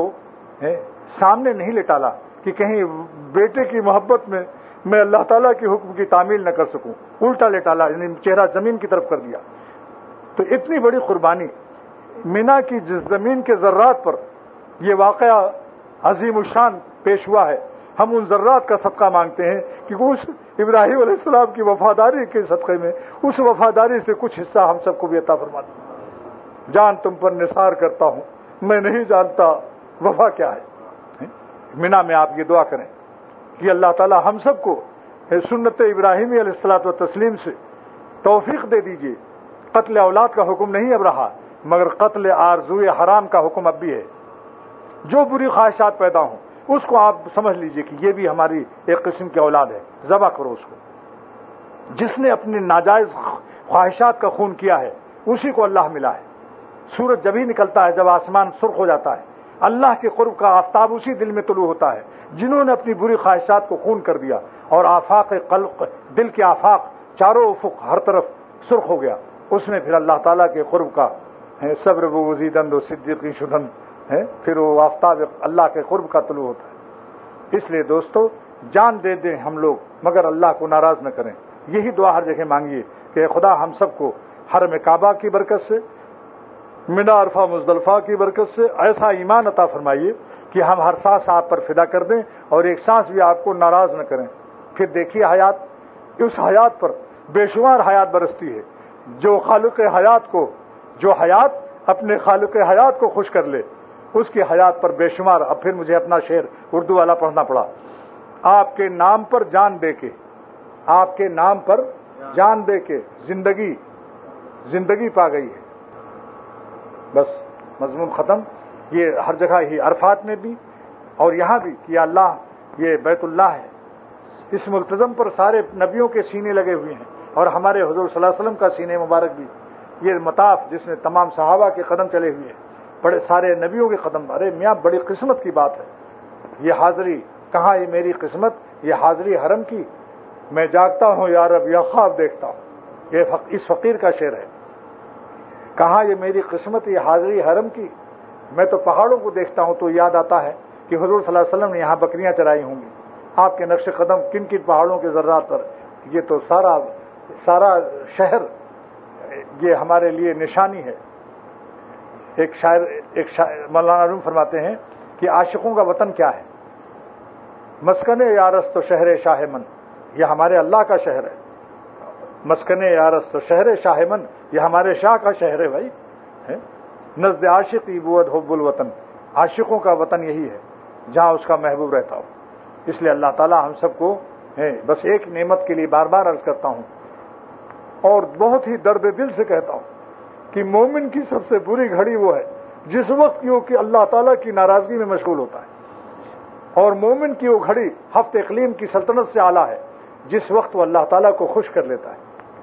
سامنے نہیں لٹالا کہ کہیں بیٹے کی محبت میں میں اللہ تعالیٰ کے حکم کی تعمیل نہ کر سکوں، الٹا لٹالا، یعنی چہرہ زمین کی طرف کر دیا۔ تو اتنی بڑی قربانی، مینا کی جس زمین کے ذرات پر یہ واقعہ عظیم الشان پیش ہوا ہے. ہم ان ذرات کا صدقہ مانگتے ہیں کہ اس ابراہیم علیہ السلام کی وفاداری کے صدقے میں اس وفاداری سے کچھ حصہ ہم سب کو بھی عطا فرما دیں. جان تم پر نثار کرتا ہوں، میں نہیں جانتا وفا کیا ہے. مینا میں آپ یہ دعا کریں کہ اللہ تعالی ہم سب کو سنت ابراہیمی علیہ الصلوۃ والتسلیم سے توفیق دے دیجیے. قتل اولاد کا حکم نہیں اب رہا، مگر قتل آرزوئے حرام کا حکم اب بھی ہے. جو بری خواہشات پیدا ہوں اس کو آپ سمجھ لیجئے کہ یہ بھی ہماری ایک قسم کی اولاد ہے، ذبح کرو اس کو. جس نے اپنی ناجائز خواہشات کا خون کیا ہے اسی کو اللہ ملا ہے. سورج جب ہی نکلتا ہے جب آسمان سرخ ہو جاتا ہے، اللہ کے قرب کا آفتاب اسی دل میں طلوع ہوتا ہے. جنہوں نے اپنی بری خواہشات کو خون کر دیا اور آفاق قلب، دل کے آفاق چاروں افق ہر طرف سرخ ہو گیا، اس میں پھر اللہ تعالیٰ کے قرب کا صبر و وزیدند و صدیقی شدند ہے، پھر وہ آفتاب اللہ کے قرب کا طلوع ہوتا ہے. اس لیے دوستو جان دے دیں ہم لوگ مگر اللہ کو ناراض نہ کریں. یہی دعا ہر جگہ مانگیے کہ خدا ہم سب کو حرم کعبہ کی برکت سے، منا عرفہ مزدلفہ کی برکت سے ایسا ایمان عطا فرمائیے کہ ہم ہر سانس آپ پر فدا کر دیں اور ایک سانس بھی آپ کو ناراض نہ کریں. پھر دیکھیے حیات، اس حیات پر بے شمار حیات برستی ہے. جو خالق حیات کو، جو حیات اپنے خالق حیات کو خوش کر لے اس کی حیات پر بے شمار. اب پھر مجھے اپنا شعر اردو والا پڑھنا پڑا. آپ کے نام پر جان دے کے، آپ کے نام پر جان دے کے زندگی زندگی پا گئی ہے. بس مضمون ختم. یہ ہر جگہ ہی عرفات میں بھی اور یہاں بھی کہ اللہ یہ بیت اللہ ہے. اس ملتزم پر سارے نبیوں کے سینے لگے ہوئے ہیں اور ہمارے حضور صلی اللہ علیہ وسلم کا سینے مبارک بھی. یہ مطاف جس نے تمام صحابہ کے قدم چلے ہوئے ہیں، بڑے سارے نبیوں کے قدم. ارے میاں بڑی قسمت کی بات ہے یہ حاضری. کہاں یہ میری قسمت، یہ حاضری حرم کی. میں جاگتا ہوں یا رب یا خواب دیکھتا ہوں. یہ اس فقیر کا شعر ہے. کہاں یہ میری قسمت، یہ حاضری حرم کی. میں تو پہاڑوں کو دیکھتا ہوں تو یاد آتا ہے کہ حضور صلی اللہ علیہ وسلم نے یہاں بکریاں چرائی ہوں گی. آپ کے نقش قدم کن کن پہاڑوں کے ذرات پر. یہ تو سارا سارا شہر یہ ہمارے لیے نشانی ہے. ایک شاعر ایک شاعر مولانا روم فرماتے ہیں کہ عاشقوں کا وطن کیا ہے؟ مسکن یارست و شہر شاہ من، یہ ہمارے اللہ کا شہر ہے. مسکن یارست و شہر شاہ من، یہ ہمارے شاہ کا شہر ہے بھائی. نزد عاشقی بود حب الوطن، عاشقوں کا وطن یہی ہے جہاں اس کا محبوب رہتا ہو. اس لیے اللہ تعالی ہم سب کو بس ایک نعمت کے لیے بار بار عرض کرتا ہوں اور بہت ہی درد دل سے کہتا ہوں کہ مومن کی سب سے بری گھڑی وہ ہے جس وقت کی وہ کہ اللہ تعالیٰ کی ناراضگی میں مشغول ہوتا ہے. اور مومن کی وہ گھڑی ہفت اقلیم کی سلطنت سے اعلیٰ ہے جس وقت وہ اللہ تعالیٰ کو خوش کر لیتا ہے.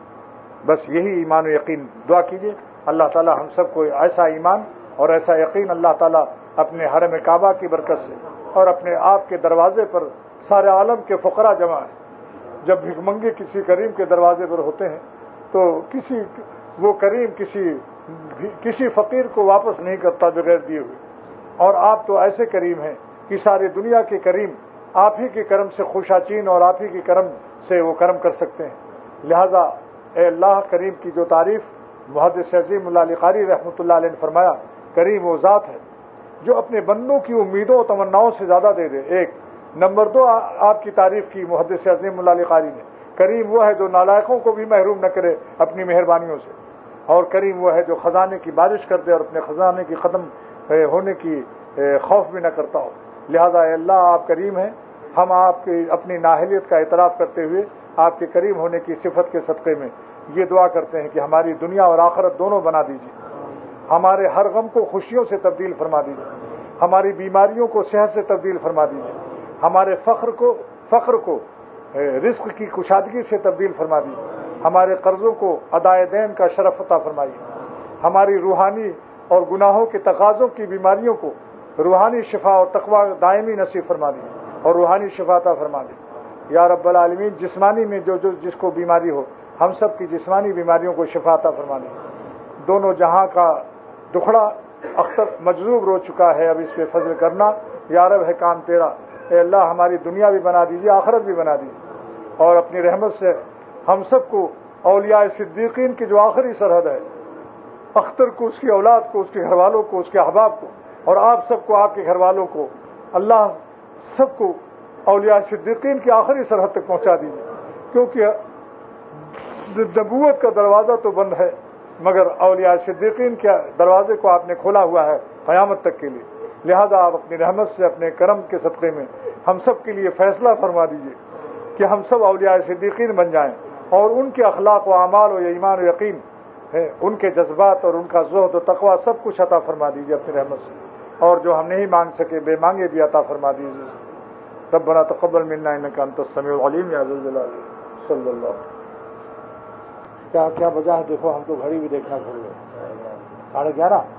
بس یہی ایمان و یقین. دعا کیجیے اللہ تعالیٰ ہم سب کو ایسا ایمان اور ایسا یقین اللہ تعالیٰ اپنے حرم کعبہ کی برکت سے اور اپنے آپ کے دروازے پر سارے عالم کے فقراء جمع ہیں. جب بھیک منگے کسی کریم کے دروازے پر ہوتے ہیں تو کسی وہ کریم کسی کسی فقیر کو واپس نہیں کرتا بغیر دیے ہوئے. اور آپ تو ایسے کریم ہیں کہ ساری دنیا کے کریم آپ ہی کے کرم سے خوشاچین اور آپ ہی کے کرم سے وہ کرم کر سکتے ہیں. لہذا اے اللہ کریم کی جو تعریف محدث عظیم اللہ علی قاری رحمۃ اللہ علیہ نے فرمایا، کریم وہ ذات ہے جو اپنے بندوں کی امیدوں و تمناؤں سے زیادہ دے دے. ایک نمبر دو آپ کی تعریف کی محدث عظیم اللہ علی قاری نے، کریم وہ ہے جو نالائقوں کو بھی محروم نہ کرے اپنی مہربانیوں سے. اور کریم وہ ہے جو خزانے کی بارش کر دے اور اپنے خزانے کی ختم ہونے کی خوف بھی نہ کرتا ہو. لہذا اے اللہ آپ کریم ہیں. ہم آپ کی اپنی نااہلیت کا اعتراف کرتے ہوئے آپ کے کریم ہونے کی صفت کے صدقے میں یہ دعا کرتے ہیں کہ ہماری دنیا اور آخرت دونوں بنا دیجیے. ہمارے ہر غم کو خوشیوں سے تبدیل فرما دیجیے. ہماری بیماریوں کو صحت سے تبدیل فرما دیجیے. ہمارے فخر کو فخر کو رزق کی کشادگی سے تبدیل فرما دیجیے. ہمارے قرضوں کو ادائے دین کا شرف عطا فرمائیے. ہماری روحانی اور گناہوں کے تقاضوں کی بیماریوں کو روحانی شفا اور تقوی دائمی نصیب فرما دیجیے اور روحانی شفا عطا فرما دیجیے. یا رب العالمین جسمانی میں جو جو جس کو بیماری ہو ہم سب کی جسمانی بیماریوں کو شفا عطا فرما دیجیے. دونوں جہاں کا دکھڑا اختر مجذوب رو چکا ہے، اب اس پہ فضل کرنا. یا رب ہے کام تیرا. اے اللہ ہماری دنیا بھی بنا دیجیے، آخرت بھی بنا دیجیے اور اپنی رحمت سے ہم سب کو اولیاء صدیقین کی جو آخری سرحد ہے اختر کو، اس کی اولاد کو، اس کے گھر والوں کو، اس کے احباب کو اور آپ سب کو، آپ کے گھر والوں کو اللہ سب کو اولیاء صدیقین کی آخری سرحد تک پہنچا دیجیے، کیونکہ نبوت کا دروازہ تو بند ہے مگر اولیاء صدیقین کے دروازے کو آپ نے کھولا ہوا ہے قیامت تک کے لیے. لہذا آپ اپنی رحمت سے، اپنے کرم کے صدقے میں ہم سب کے لیے فیصلہ فرما دیجیے کہ ہم سب اولیاء صدیقین بن جائیں، اور ان کے اخلاق و اعمال و ایمان و یقین ہے، ان کے جذبات اور ان کا زہد و تقوی سب کچھ عطا فرما دیجیے اپنی رحمت سے، اور جو ہم نہیں مانگ سکے بے مانگے بھی عطا فرما دیجیے. ربنا تقبل منا انک انت السمیع العلیم یا ذا الجلال صلی اللہ. کیا کیا بجا ہے دیکھو، ہم تو گھڑی بھی دیکھنا بھول گئے، ساڑھے گیارہ.